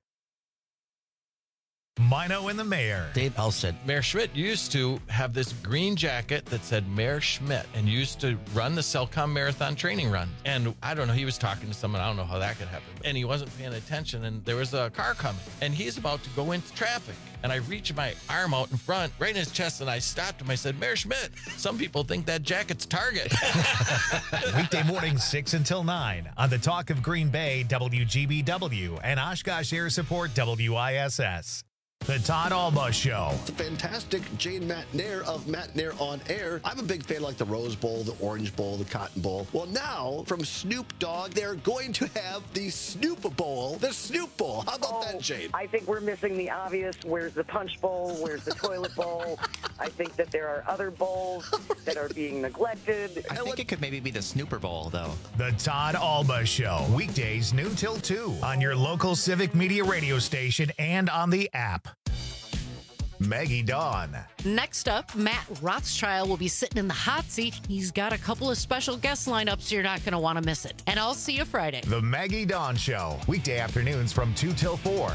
Mino and the Mayor. Dave Elson. Mayor Schmidt used to have this green jacket that said Mayor Schmidt and used to run the Cellcom Marathon training run. And I don't know, he was talking to someone, I don't know how that could happen. And he wasn't paying attention and there was a car coming and he's about to go into traffic. And I reached my arm out in front, right in his chest, and I stopped him. I said, Mayor Schmidt, some people think that jacket's Target. Weekday mornings, six until nine on the Talk of Green Bay, W G B W, and Oshkosh Air Support, W I S S. The Todd Alba Show. It's a fantastic Jane Matt Nair of Matt Nair on Air. I'm a big fan like the Rose Bowl, the Orange Bowl, the Cotton Bowl. Well, now from Snoop Dogg, they're going to have the Snoop Bowl, the Snoop Bowl. How about oh, that, Jane? I think we're missing the obvious. Where's the Punch Bowl? Where's the Toilet Bowl? I think that there are other bowls that are being neglected. I think it could maybe be the Snooper Bowl, though. The Todd Alba Show. Weekdays noon till two on your local Civic Media radio station and on the app. Maggie Dawn. Next up, Matt Rothschild will be sitting in the hot seat. He's got a couple of special guest lineups, so you're not going to want to miss it. And I'll see you Friday. The Maggie Dawn Show. Weekday afternoons from two till four.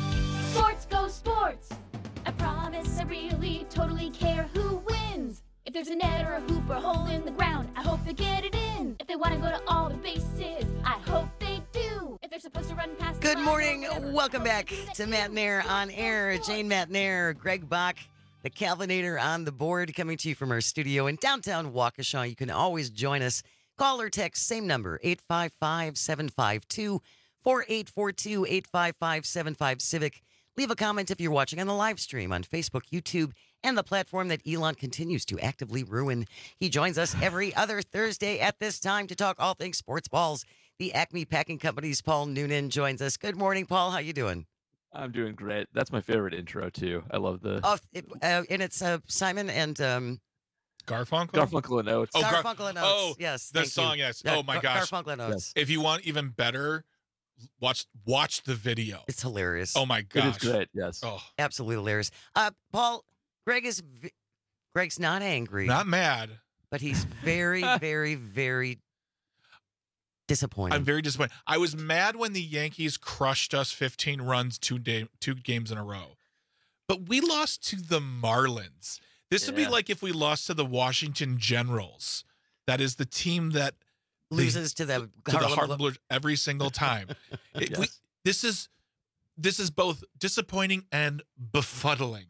Sports go sports. I promise I really totally care who wins. If there's a net or a hoop or a hole in the ground, I hope they get it in. If they want to go to all the bases, I hope they do. If they're supposed to run past Good morning. Welcome back to Matt and Air on Air. Jane, Matt and Air, Greg Bach, the Calvinator on the board, coming to you from our studio in downtown Waukesha. You can always join us. Call or text, same number, eight five five, seven five two, four eight four two, eight five five, seven five Civic. Leave a comment if you're watching on the live stream on Facebook, YouTube, and the platform that Elon continues to actively ruin. He joins us every other Thursday at this time to talk all things sports balls. The Acme Packing Company's Paul Noonan joins us. Good morning, Paul. How you doing? I'm doing great. That's my favorite intro, too. I love the... Oh, it, uh, and it's uh, Simon and... Um... Garfunkel? Garfunkel and Oates. Oh, Gar- Garfunkel and Oates. Oh, yes. The thank song, you. yes. Uh, Oh, my Gar- gosh. Garfunkel and Oates. Yes. If you want even better, watch watch the video. It's hilarious. Oh, my gosh. It is great, yes. Oh, Absolutely hilarious. Uh, Paul, Greg is... V- Greg's not angry. not mad. But he's very, very, very disappointed. I'm very disappointed. I was mad when the Yankees crushed us fifteen runs two day, two games in a row. But we lost to the Marlins. This would be Yeah. like if we lost to the Washington Generals. That is the team that Loses to the to the Harlem Harlem Glo- Blues every single time. It- we- Yes. this is this is both disappointing and befuddling.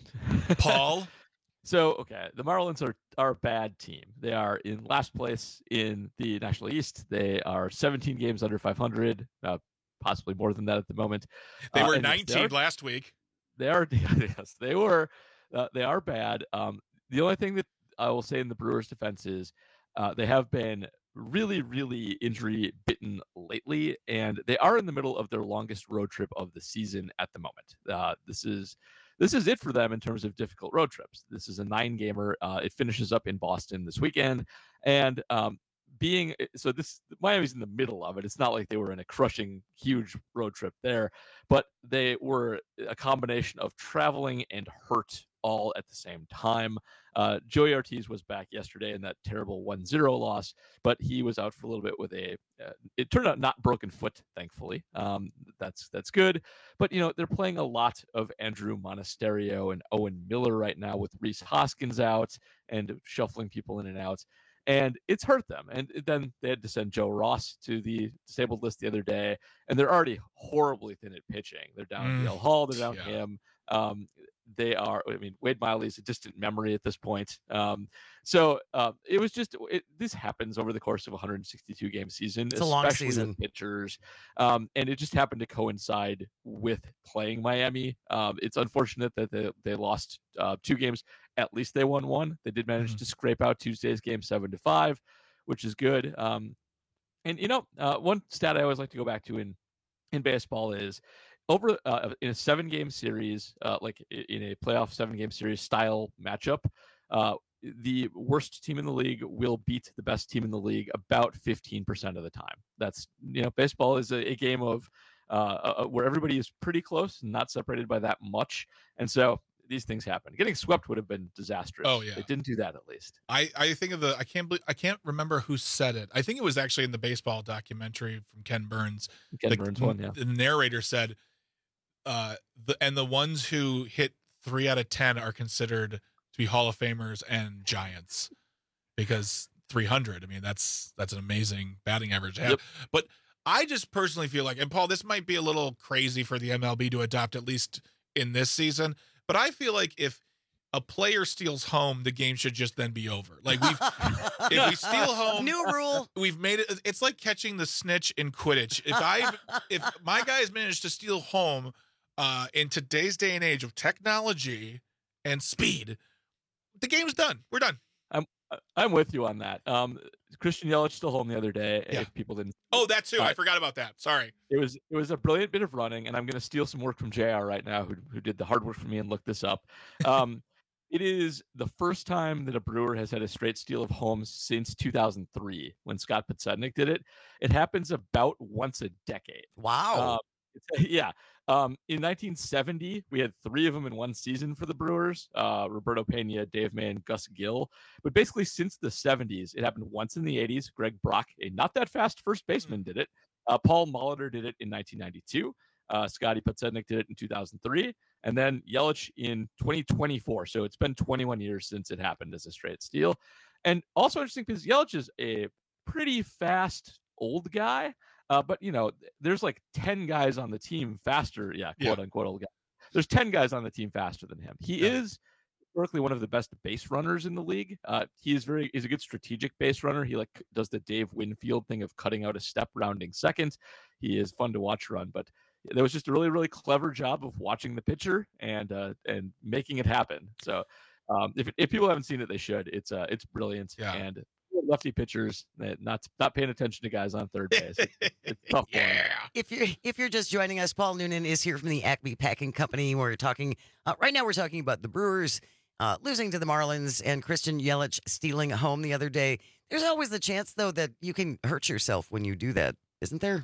Paul, So, okay, the Marlins are, are a bad team. They are in last place in the National East. They are seventeen games under five hundred, uh, possibly more than that at the moment. they Uh, were and yes, they nineteen are- last week. They are, yes, they were. Uh, they are bad. Um, the only thing that I will say in the Brewers' defense is uh, they have been really, really injury bitten lately, and they are in the middle of their longest road trip of the season at the moment. Uh, this is this is it for them in terms of difficult road trips. This is a nine gamer. Uh, it finishes up in Boston this weekend, and um, being so this Miami's in the middle of it. It's not like they were in a crushing huge road trip there, but they were a combination of traveling and hurt all at the same time. Uh, Joey Ortiz was back yesterday in that terrible one zero loss, but he was out for a little bit with a, uh, it turned out not broken foot, thankfully. Um, that's that's good. But, you know, they're playing a lot of Andrew Monasterio and Owen Miller right now with Rhys Hoskins out and shuffling people in and out. And it's hurt them. And then they had to send Joe Ross to the disabled list the other day, and they're already horribly thin at pitching. They're down Mm. D L Hall, they're down Yeah. him. Um, they are, I mean, Wade Miley is a distant memory at this point. Um, so uh, it was just, it, this happens over the course of a one hundred sixty-two game season. It's a long especially season. with pitchers. Um, and it just happened to coincide with playing Miami. Um, it's unfortunate that they, they lost uh, two games. At least they won one. They did manage Mhm. to scrape out Tuesday's game seven to five, which is good. Um, and, you know, uh, one stat I always like to go back to in, in baseball is, over uh, in a seven game series, uh, like i- in a playoff seven game series style matchup, uh, the worst team in the league will beat the best team in the league about fifteen percent of the time. That's, you know, baseball is a, a game of uh, uh, where everybody is pretty close, not separated by that much. And so these things happen. Getting swept would have been disastrous. Oh, yeah. They didn't do that at least. I, I think of the I can't believe I can't remember who said it. I think it was actually in the baseball documentary from Ken Burns. Ken the, Burns one, yeah. The narrator said, uh, the and the ones who hit three out of ten are considered to be Hall of Famers and Giants because three hundred. I mean, that's that's an amazing batting average to have. Yep. But I just personally feel like, and Paul, this might be a little crazy for the M L B to adopt at least in this season, but I feel like if a player steals home, the game should just then be over. Like we've, if we steal home, New rule. we've made it. It's like catching the snitch in Quidditch. If I, if my guys managed to steal home, uh, in today's day and age of technology and speed, the game's done. We're done. I'm I'm with you on that. Um, Christian Yelich still home the other day. Yeah. If people didn't, Oh, that too. I Uh, forgot about that. Sorry. it was it was a brilliant bit of running, and I'm going to steal some work from J R right now, who who did the hard work for me and looked this up. Um, it is the first time that a Brewer has had a straight steal of homes since two thousand three, when Scott Podsednik did it. It happens about once a decade. Wow. Uh, it's- yeah. Um, in nineteen seventy, we had three of them in one season for the Brewers, uh, Roberto Pena, Dave May, and Gus Gill. But basically, since the seventies, it happened once in the eighties. Greg Brock, a not that fast first baseman, did it. Uh, Paul Molitor did it in nineteen ninety-two. Uh, Scotty Podsednik did it in two thousand three. and then Yelich in twenty twenty-four. So it's been twenty-one years since it happened as a straight steal. And also interesting because Yelich is a pretty fast old guy, uh, but you know, there's like ten guys on the team faster. Yeah, quote Yeah. unquote old guy. There's ten guys on the team faster than him. He Yeah. is historically one of the best base runners in the league. Uh, he is very he's a good strategic base runner. He like does the Dave Winfield thing of cutting out a step, rounding second. He is fun to watch run, but there was just a really really clever job of watching the pitcher and uh, and making it happen. So um, if if people haven't seen it, they should. It's uh it's brilliant. Yeah. And lefty pitchers that not not paying attention to guys on third base. It's, it's tough. Yeah. If you're if you're just joining us, Paul Noonan is here from the Acme Packing Company. We're talking uh, right now. We're talking about the Brewers uh, losing to the Marlins and Christian Yelich stealing home the other day. There's always the chance, though, that you can hurt yourself when you do that, isn't there?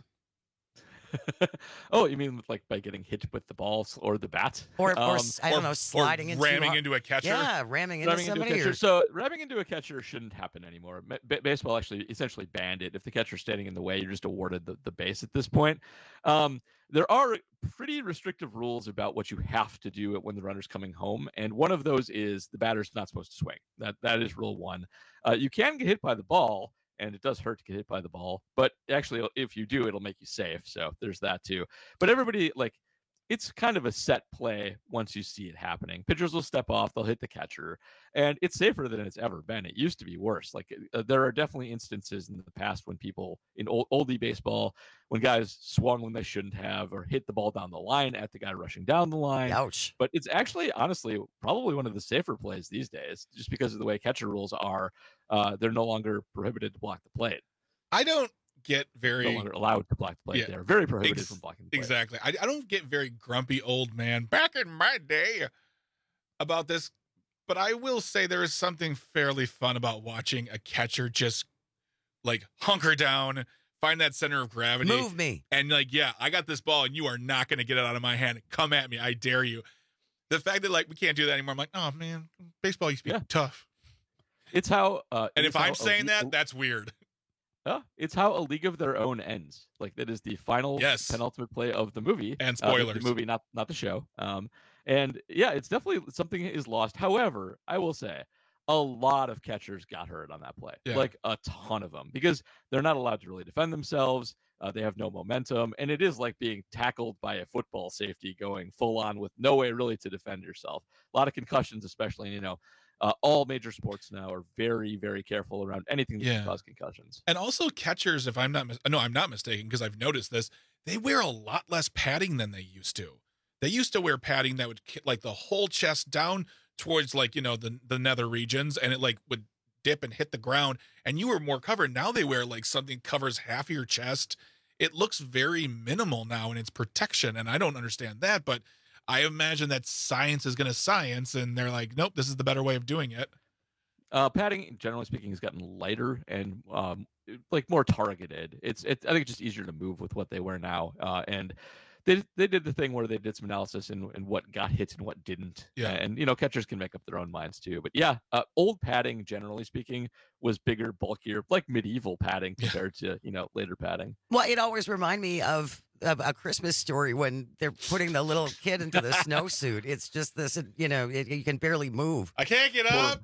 Oh, you mean like by getting hit with the balls or the bat, Or, or Um, s- I don't know, sliding into ramming a- into a catcher? Yeah, ramming into ramming into a somebody. catcher. or- So ramming into a catcher shouldn't happen anymore. Ma- ba- baseball actually essentially banned it. If the catcher's standing in the way, you're just awarded the, the base at this point. Um, there are pretty restrictive rules about what you have to do when the runner's coming home, and one of those is the batter's not supposed to swing. That that is rule one. Uh, you can get hit by the ball, and it does hurt to get hit by the ball, but actually, if you do, it'll make you safe. So there's that too. But everybody, like, it's kind of a set play once you see it happening. Pitchers will step off, they'll hit the catcher, and it's safer than it's ever been. It used to be worse. Like, uh, there are definitely instances in the past when people in old, oldie baseball, when guys swung when they shouldn't have, or hit the ball down the line at the guy rushing down the line. Ouch. But it's actually, honestly, probably one of the safer plays these days, just because of the way catcher rules are. Uh, they're no longer prohibited to block the plate. I don't get very No longer allowed to block the plate. Yeah, They're very prohibited ex- from blocking the plate. Exactly. I, I don't get very grumpy old man back in my day about this, but I will say there is something fairly fun about watching a catcher just like hunker down, find that center of gravity. Move me. And like, yeah, I got this ball and you are not going to get it out of my hand. Come at me. I dare you. The fact that like we can't do that anymore, I'm like, oh man, baseball used to be Yeah. tough. It's how. Uh, And it's if how I'm a saying league- that, that's weird. Yeah, it's how a league of their own ends. Like that is the final Yes. penultimate play of the movie. And Uh, the- spoilers. the movie, not not the show. Um, and yeah, it's definitely something is lost. However, I will say a lot of catchers got hurt on that play, Yeah. like a ton of them, because they're not allowed to really defend themselves. Uh, they have no momentum, and it is like being tackled by a football safety going full on with no way really to defend yourself. A lot of concussions, especially, you know. Uh, all major sports now are very, very careful around anything that Yeah. can cause concussions. And also catchers, if I'm not, mis- no, I'm not mistaken, because I've noticed this, they wear a lot less padding than they used to. They used to wear padding that would ki- like the whole chest down towards like, you know, the, the nether regions, and it like would dip and hit the ground, and you were more covered. Now they wear like something covers half of your chest. It looks very minimal now in its protection, and I don't understand that, but I imagine that science is going to science, and they're like, nope, this is the better way of doing it. Uh, padding, generally speaking, has gotten lighter and um, like more targeted. It's, it, I think it's just easier to move with what they wear now. Uh, and they they did the thing where they did some analysis in, in what got hit and what didn't. Yeah. And you know, catchers can make up their own minds too. But yeah, uh, old padding, generally speaking, was bigger, bulkier, like medieval padding compared to you know later padding. Well, it always remind me of, of a Christmas Story when they're putting the little kid into the snowsuit. It's just this, you know, it, you can barely move. I can't get up.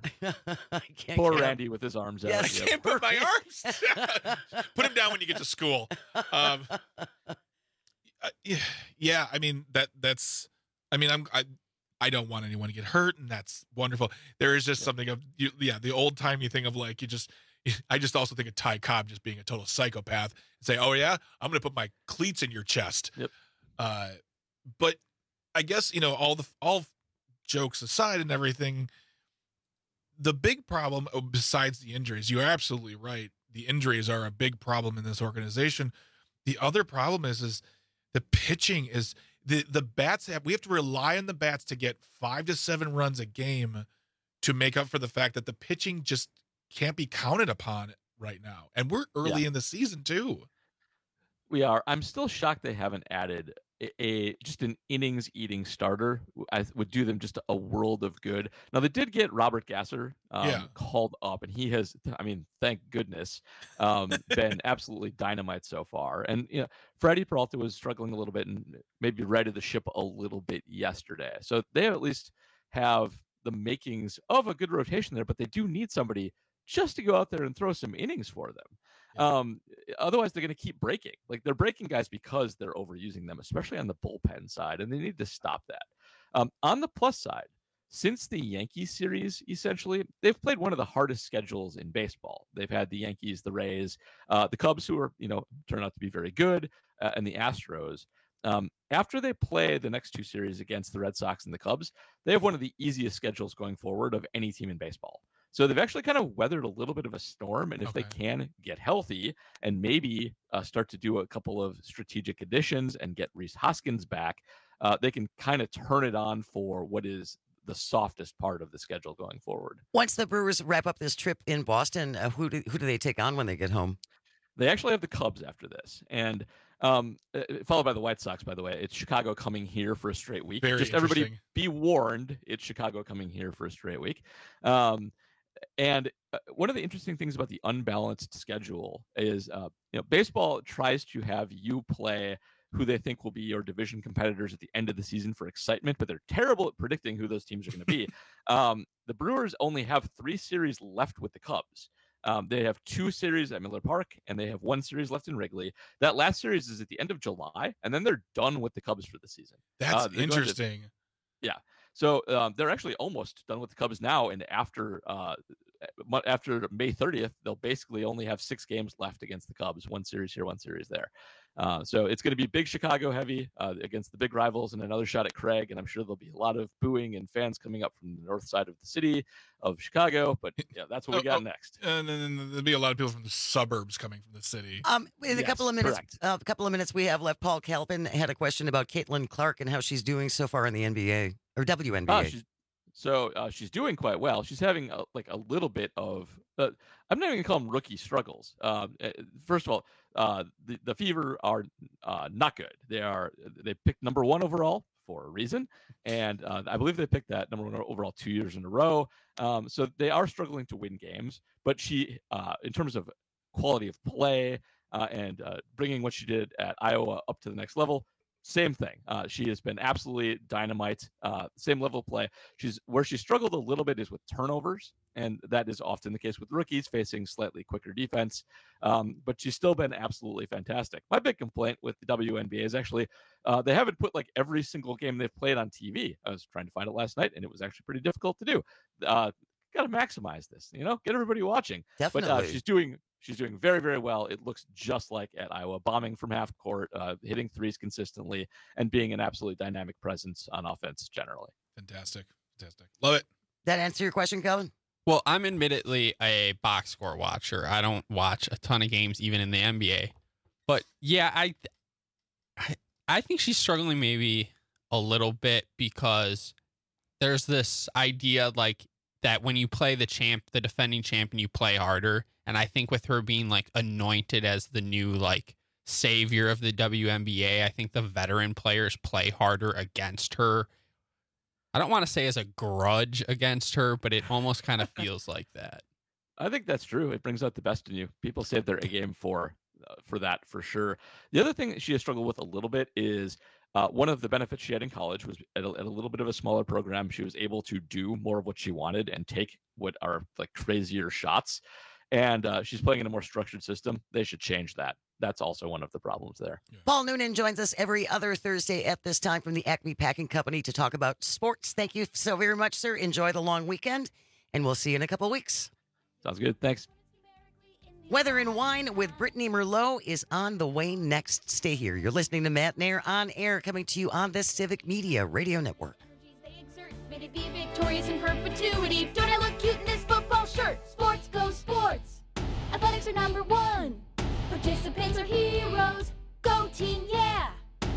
I can't Poor get up. Randy with his arms out. Yes. I Yep. can't put my arms down. Put him down when you get to school. Um, uh, yeah, yeah, I mean that that's. I mean, I'm. I, I don't want anyone to get hurt, and that's wonderful. There is just something of you, yeah, the old timey thing of like you just. I just also think of Ty Cobb just being a total psychopath and say, "Oh yeah, I'm going to put my cleats in your chest." Yep. Uh, but I guess you know all the all jokes aside and everything. The big problem, besides the injuries, you're absolutely right. The injuries are a big problem in this organization. The other problem is, is the pitching is the the bats have. We have to rely on the bats to get five to seven runs a game to make up for the fact that the pitching just can't be counted upon right now. And we're early Yeah. in the season too. We are. I'm still shocked they haven't added a, a just an innings eating starter I, would do them just a world of good. Now they did get Robert Gasser um, Yeah. called up, and he has, I mean, thank goodness, um, been absolutely dynamite so far. And you know, Freddie Peralta was struggling a little bit and maybe righted the ship a little bit yesterday. So they at least have the makings of a good rotation there, but they do need somebody just to go out there and throw some innings for them. Um, otherwise, they're going to keep breaking. Like they're breaking guys because they're overusing them, especially on the bullpen side, and they need to stop that. Um, on the plus side, since the Yankees series, essentially, they've played one of the hardest schedules in baseball. They've had the Yankees, the Rays, uh, the Cubs, who are, you know, turn out to be very good, uh, and the Astros. Um, after they play the next two series against the Red Sox and the Cubs, they have one of the easiest schedules going forward of any team in baseball. So they've actually kind of weathered a little bit of a storm. And if Okay. they can get healthy and maybe uh, start to do a couple of strategic additions and get Rhys Hoskins back, uh, they can kind of turn it on for what is the softest part of the schedule going forward. Once the Brewers wrap up this trip in Boston, uh, who do, who do they take on when they get home? They actually have the Cubs after this, and um, uh, followed by the White Sox, by the way. It's Chicago coming here for a straight week. Very Just everybody interesting. be warned, it's Chicago coming here for a straight week. Um, and uh, one of the interesting things about the unbalanced schedule is, uh, you know, baseball tries to have you play who they think will be your division competitors at the end of the season for excitement, but they're terrible at predicting who those teams are going to be. um, the Brewers only have three series left with the Cubs. Um, they have two series at Miller Park, and they have one series left in Wrigley. That last series is at the end of July, and then they're done with the Cubs for the season. That's Uh, they're going to- interesting. yeah. So um, they're actually almost done with the Cubs now, and after uh, mo- after May thirtieth, they'll basically only have six games left against the Cubs, one series here, one series there. Uh, so it's going to be big Chicago heavy uh, against the big rivals, and another shot at Craig. And I'm sure there'll be a lot of booing and fans coming up from the north side of the city of Chicago. But yeah, that's what we got Oh, oh, next. And then there'll be a lot of people from the suburbs coming from the city. Um, in a Yes, couple of minutes, correct. uh, a couple of minutes we have left. Paul Calvin had a question about Caitlin Clark and how she's doing so far in the N B A or W N B A. Oh, she's, so uh, she's doing quite well. She's having a, like a little bit of, uh, I'm not even gonna call them rookie struggles. Um, uh, first of all, uh, the the Fever are uh, not good. They are they picked number one overall for a reason, and uh, I believe they picked that number one overall two years in a row. Um, so they are struggling to win games. But she, uh, in terms of quality of play uh, and uh, bringing what she did at Iowa up to the next level. Same thing. Uh, she has been absolutely dynamite. Uh, same level of play. She's where she struggled a little bit is with turnovers, and that is often the case with rookies facing slightly quicker defense. Um, but she's still been absolutely fantastic. My big complaint with the W N B A is actually uh, they haven't put like every single game they've played on T V. I was trying to find it last night, and it was actually pretty difficult to do. Uh, Got to maximize this, you know, get everybody watching. But uh, Definitely. she's doing she's doing very, very well. It looks just like at Iowa, bombing from half court, uh, hitting threes consistently, and being an absolutely dynamic presence on offense generally. Fantastic. Fantastic. Love it. That answer your question, Calvin? Well, I'm admittedly a box score watcher. I don't watch a ton of games, even in the N B A. But yeah, I, I, I think she's struggling maybe a little bit because there's this idea like that when you play the champ, the defending champion, you play harder. And I think with her being like anointed as the new like savior of the W N B A, I think the veteran players play harder against her. I don't want to say as a grudge against her, but it almost kind of feels like that. I think that's true. It brings out the best in you. People save their A game for uh, for that for sure. The other thing that she has struggled with a little bit is uh, one of the benefits she had in college was at a, at a little bit of a smaller program. She was able to do more of what she wanted and take what are like crazier shots. And uh, she's playing in a more structured system. They should change that. That's also one of the problems there. Paul Noonan joins us every other Thursday at this time from the Acme Packing Company to talk about sports. Thank you so very much, sir. Enjoy the long weekend, and we'll see you in a couple weeks. Sounds good. Thanks. Weather and Wine with Brittany Merlot is on the way next. Stay here. You're listening to Matt Nair on air, coming to you on the Civic Media Radio Network. May it be victorious in perpetuity. Don't I look cute in this football shirt? Sports go sports. Athletics are number one. Participants are heroes. Go team, yeah.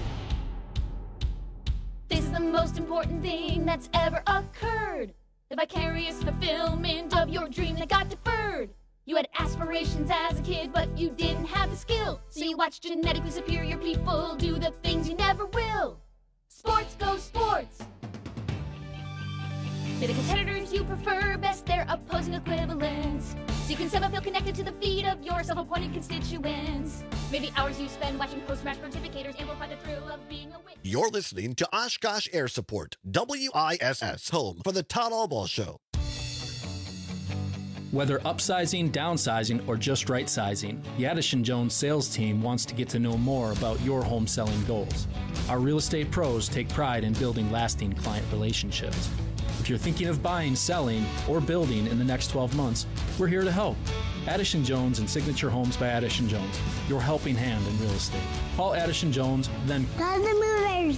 This is the most important thing that's ever occurred. The vicarious fulfillment of your dream that got deferred. You had aspirations as a kid, but you didn't have the skill. So you watch genetically superior people do the things you never will. Sports go sports. They're the competitors you prefer best, their opposing equivalents. So you can somehow feel connected to the feet of your self-appointed constituents. Maybe hours you spend watching post-match pontificators amplify the thrill of being a witness. You're listening to Oshkosh Air Support, W I S S, home for the Todd Albaugh Show. Whether upsizing, downsizing, or just right sizing, the Addison Jones sales team wants to get to know more about your home selling goals. Our real estate pros take pride in building lasting client relationships. If you're thinking of buying, selling, or building in the next twelve months, we're here to help. Addison Jones and Signature Homes by Addison Jones, your helping hand in real estate. Call Addison Jones, then call the movers.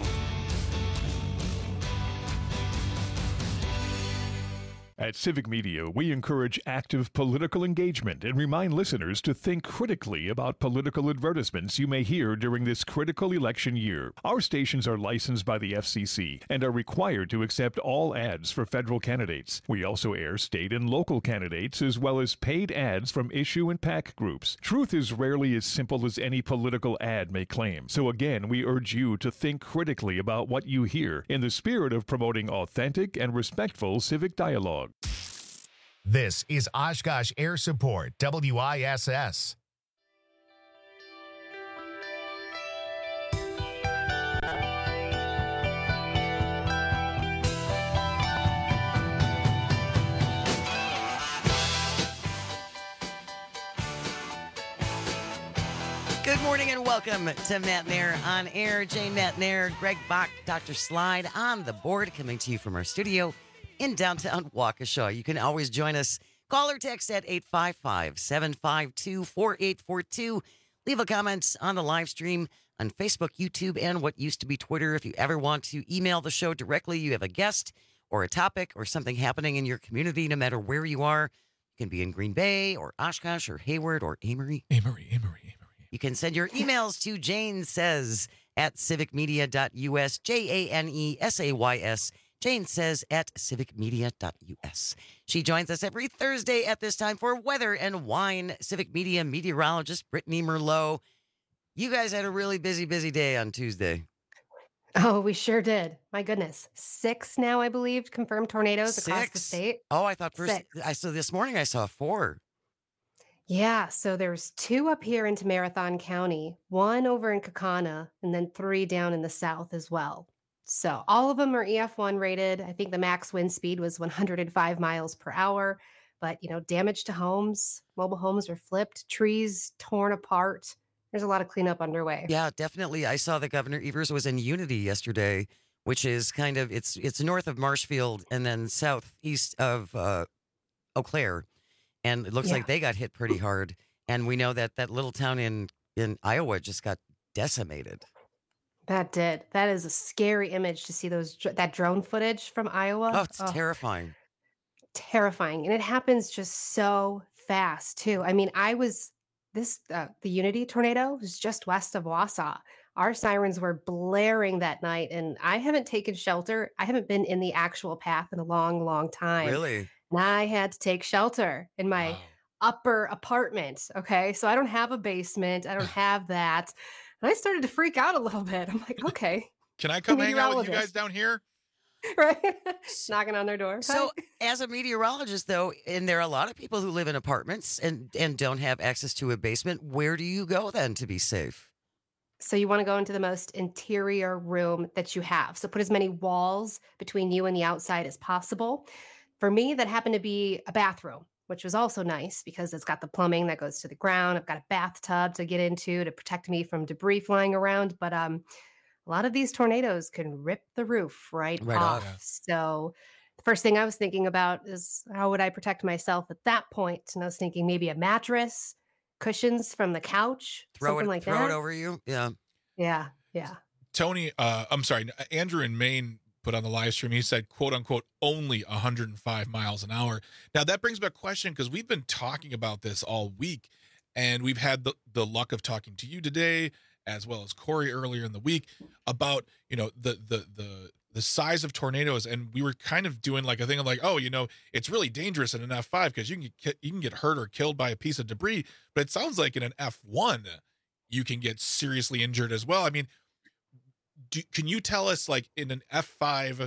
At Civic Media, we encourage active political engagement and remind listeners to think critically about political advertisements you may hear during this critical election year. Our stations are licensed by the F C C and are required to accept all ads for federal candidates. We also air state and local candidates as well as paid ads from issue and PAC groups. Truth is rarely as simple as any political ad may claim. So again, we urge you to think critically about what you hear in the spirit of promoting authentic and respectful civic dialogue. This is Oshkosh Air Support, W I S S. Good morning and welcome to Matt Nair on Air. Jane Matt Nair, Greg Bach, Doctor Slide on the board, coming to you from our studio in downtown Waukesha. You can always join us. Call or text at eight five five, seven five two, four eight four two. Leave a comment on the live stream on Facebook, YouTube, and what used to be Twitter. If you ever want to email the show directly, you have a guest or a topic or something happening in your community, no matter where you are. You can be in Green Bay or Oshkosh or Hayward or Amory. Amory, Amory, Amory. You can send your emails to Jane Says at civic media dot U S, J A N E S A Y S. Jane Says at civic media dot U S. She joins us every Thursday at this time for Weather and Wine. Civic Media meteorologist Brittany Merlot. You guys had a really busy, busy day on Tuesday. Oh, we sure did. My goodness. Six now, I believe, confirmed tornadoes Six? across the state. Oh, I thought first. Six. I so this morning I saw four. Yeah, so there's two up here into Marathon County, one over in Kaukauna, and then three down in the south as well. So all of them are E F one rated. I think the max wind speed was one hundred five miles per hour. But, you know, damage to homes, mobile homes were flipped, trees torn apart. There's a lot of cleanup underway. Yeah, definitely. I saw that Governor Evers was in Unity yesterday, which is kind of, it's it's north of Marshfield and then southeast of uh, Eau Claire. And it looks Yeah. like they got hit pretty hard. And we know that that little town in, in Iowa just got decimated. That did. That is a scary image to see those dr- that drone footage from Iowa. Oh, it's Oh, terrifying. terrifying. And it happens just so fast, too. I mean, I was this uh, the Unity tornado was just west of Wausau. Our sirens were blaring that night, and I haven't taken shelter. I haven't been in the actual path in a long, long time. Really? And I had to take shelter in my upper apartment. Okay. So I don't have a basement. I don't have that. And I started to freak out a little bit. I'm like, okay. Can I come hang out with you Meteorologist. guys down here? Right? Knocking on their door. So, as a meteorologist, though, and there are a lot of people who live in apartments and, and don't have access to a basement, where do you go then to be safe? So you want to go into the most interior room that you have. So put as many walls between you and the outside as possible. For me, that happened to be a bathroom, which was also nice because it's got the plumbing that goes to the ground. I've got a bathtub to get into to protect me from debris flying around. But um, a lot of these tornadoes can rip the roof right, Right off. off. So the first thing I was thinking about is how would I protect myself at that point? And I was thinking maybe a mattress, cushions from the couch, Throw something it, like throw that. it over you? Yeah. Yeah, yeah. Tony, uh, I'm sorry, Andrew in Maine put on the live stream, he said, quote unquote, only one hundred five miles an hour. Now, that brings me a question because we've been talking about this all week, and we've had the, the luck of talking to you today, as well as Corey earlier in the week, about, you know, the the the the size of tornadoes, and we were kind of doing like a thing of like, oh, you know, it's really dangerous in an F five because you can get you can get hurt or killed by a piece of debris. But it sounds like in an F one, you can get seriously injured as well. I mean, do, can you tell us, like, in an F five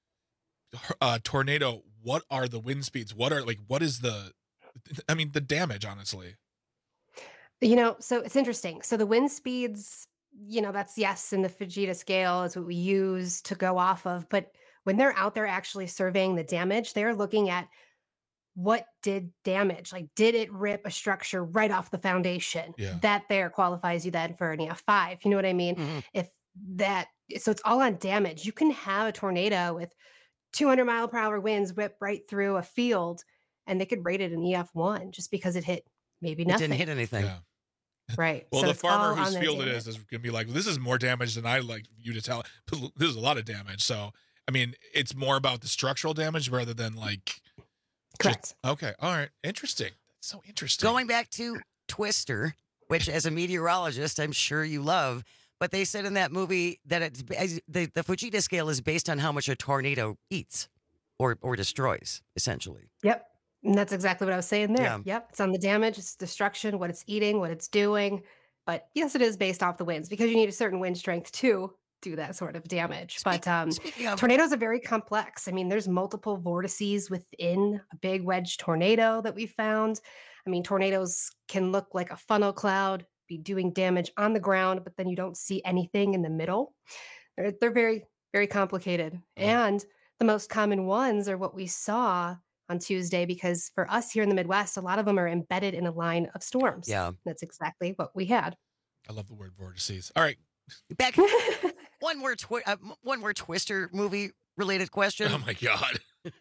uh, tornado, what are the wind speeds? What are like what is the, I mean, the damage, honestly? You know, so it's interesting. So the wind speeds, you know, that's yes, in the Fujita scale is what we use to go off of. But when they're out there actually surveying the damage, they're looking at what did damage, like, did it rip a structure right off the foundation? Yeah. That there qualifies you then for an E F five. You know what I mean? Mm-hmm. If that, so it's all on damage. You can have a tornado with two hundred mile per hour winds whip right through a field, and they could rate it an E F one just because it hit maybe It nothing. didn't hit anything. Yeah. Right. Well, So the it's all farmer on whose the field it damage. is is going to be like, this is more damage than I like you to tell. This is a lot of damage. So, I mean, it's more about the structural damage rather than like. Correct. Just, okay. All right. Interesting. That's so interesting. Going back to Twister, which as a meteorologist, I'm sure you love, but they said in that movie that it's, the, the Fujita scale is based on how much a tornado eats or, or destroys, essentially. Yep. And that's exactly what I was saying there. Yeah. Yep. It's on the damage, it's destruction, what it's eating, what it's doing. But yes, it is based off the winds because you need a certain wind strength to do that sort of damage. But um, of- tornadoes are very complex. I mean, there's multiple vortices within a big wedge tornado that we found. I mean, tornadoes can look like a funnel cloud, be doing damage on the ground, but then you don't see anything in the middle. They're, they're very, very complicated. And the most common ones are what we saw on Tuesday, because for us here in the Midwest, a lot of them are embedded in a line of storms. Yeah. That's exactly what we had. I love the word vortices. All right. Back one more twi- uh, one more Twister movie related question. Oh my God.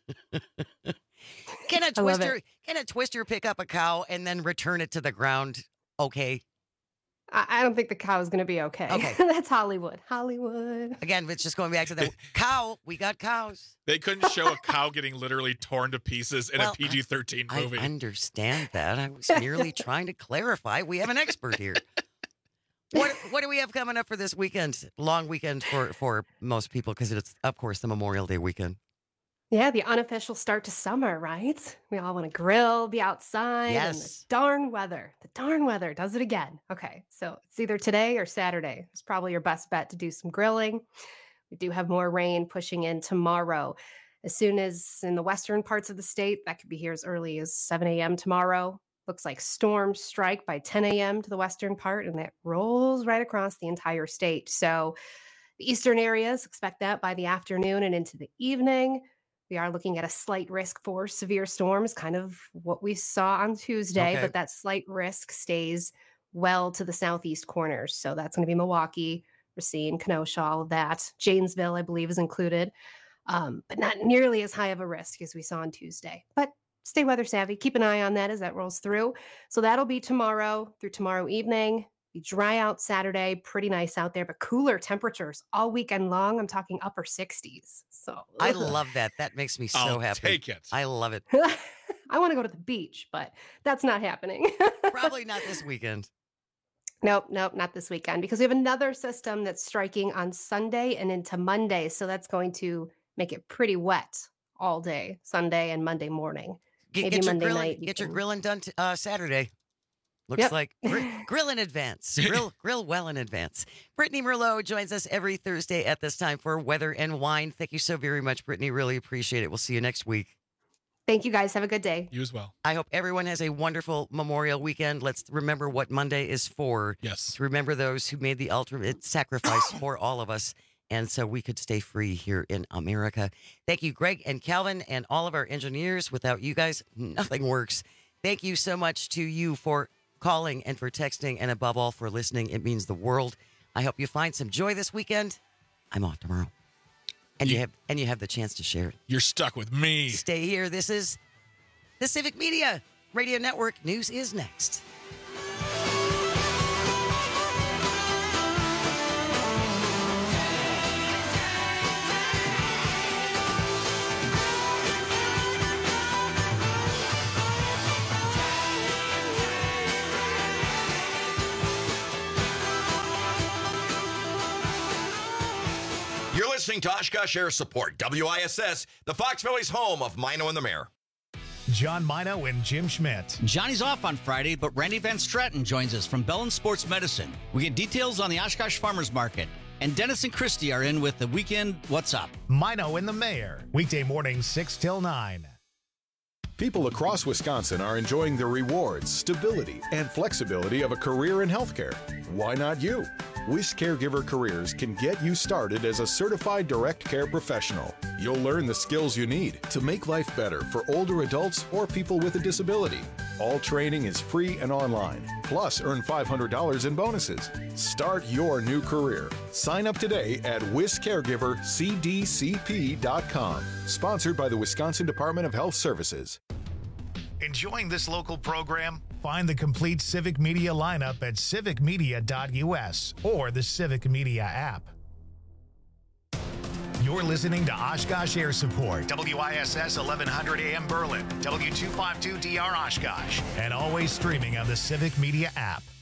Can a I love Twister it. can a Twister pick up a cow and then return it to the ground? Okay. I, I don't think the cow is going to be okay. Okay. That's Hollywood. Hollywood. Again, it's just going back to the cow. We got cows. They couldn't show a cow getting literally torn to pieces in Well, a P G thirteen I movie. understand that. I was merely trying to clarify. We have an expert here. What what do we have coming up for this weekend? Long weekend for, for most people because it's, of course, the Memorial Day weekend. Yeah, the unofficial start to summer, right? We all want to grill, be outside, and the Yes. darn weather. The darn weather does it again. Okay, so it's either today or Saturday. It's probably your best bet to do some grilling. We do have more rain pushing in tomorrow. As soon as in the western parts of the state, that could be here as early as seven a.m. tomorrow. Looks like storms strike by ten a.m. to the western part, and that rolls right across the entire state. So the eastern areas, expect that by the afternoon and into the evening. We are looking at a slight risk for severe storms, kind of what we saw on Tuesday, Okay. but that slight risk stays well to the southeast corners. So that's going to be Milwaukee, Racine, Kenosha, all of that. Janesville, I believe, is included, um, but not nearly as high of a risk as we saw on Tuesday. But stay weather savvy. Keep an eye on that as that rolls through. So that'll be tomorrow through tomorrow evening. Be dry out Saturday, pretty nice out there, but cooler temperatures all weekend long. I'm talking upper sixties. So I ugh. love that. That makes me so I'll happy. take it. I love it. I want to go to the beach, but that's not happening. Probably not this weekend. Nope, nope, not this weekend because we have another system that's striking on Sunday and into Monday. So that's going to make it pretty wet all day, Sunday and Monday morning. Get, Maybe get your Monday grilling, night. you get your can- grilling done t- uh, Saturday. Looks Yep. like gr- grill in advance. Grill, grill well in advance. Brittany Merlot joins us every Thursday at this time for Weather and Wine. Thank you so very much, Brittany. Really appreciate it. We'll see you next week. Thank you guys. Have a good day. You as well. I hope everyone has a wonderful Memorial weekend. Let's remember what Monday is for. Yes. To remember those who made the ultimate sacrifice for all of us. And so we could stay free here in America. Thank you, Greg and Calvin, and all of our engineers. Without you guys, nothing works. Thank you so much to you for calling and for texting, and above all, for listening. It means the world. I hope you find some joy this weekend. I'm off tomorrow. And you, You- have and you have the chance to share it. You're stuck with me. Stay here. This is the Civic Media Radio Network. News is next. You're listening listening to Oshkosh Air Support, W I S S, the Fox Valley's home of Mino and the Mayor. John Mino and Jim Schmidt. Johnny's off on Friday, but Randy Van Stratton joins us from Bellin Sports Medicine. We get details on the Oshkosh Farmers Market. And Dennis and Christy are in with the Weekend What's Up. Mino and the Mayor. Weekday mornings six till nine. People across Wisconsin are enjoying the rewards, stability, and flexibility of a career in healthcare. Why not you? Wish Caregiver Careers can get you started as a certified direct care professional. You'll learn the skills you need to make life better for older adults or people with a disability. All training is free and online. Plus, earn five hundred dollars in bonuses. Start your new career. Sign up today at wis caregiver c d c p dot com. Sponsored by the Wisconsin Department of Health Services. Enjoying this local program? Find the complete Civic Media lineup at civic media dot u s or the Civic Media app. You're listening to Oshkosh Air Support, W I S S eleven hundred A M Berlin, W two fifty-two D R Oshkosh, and always streaming on the Civic Media app.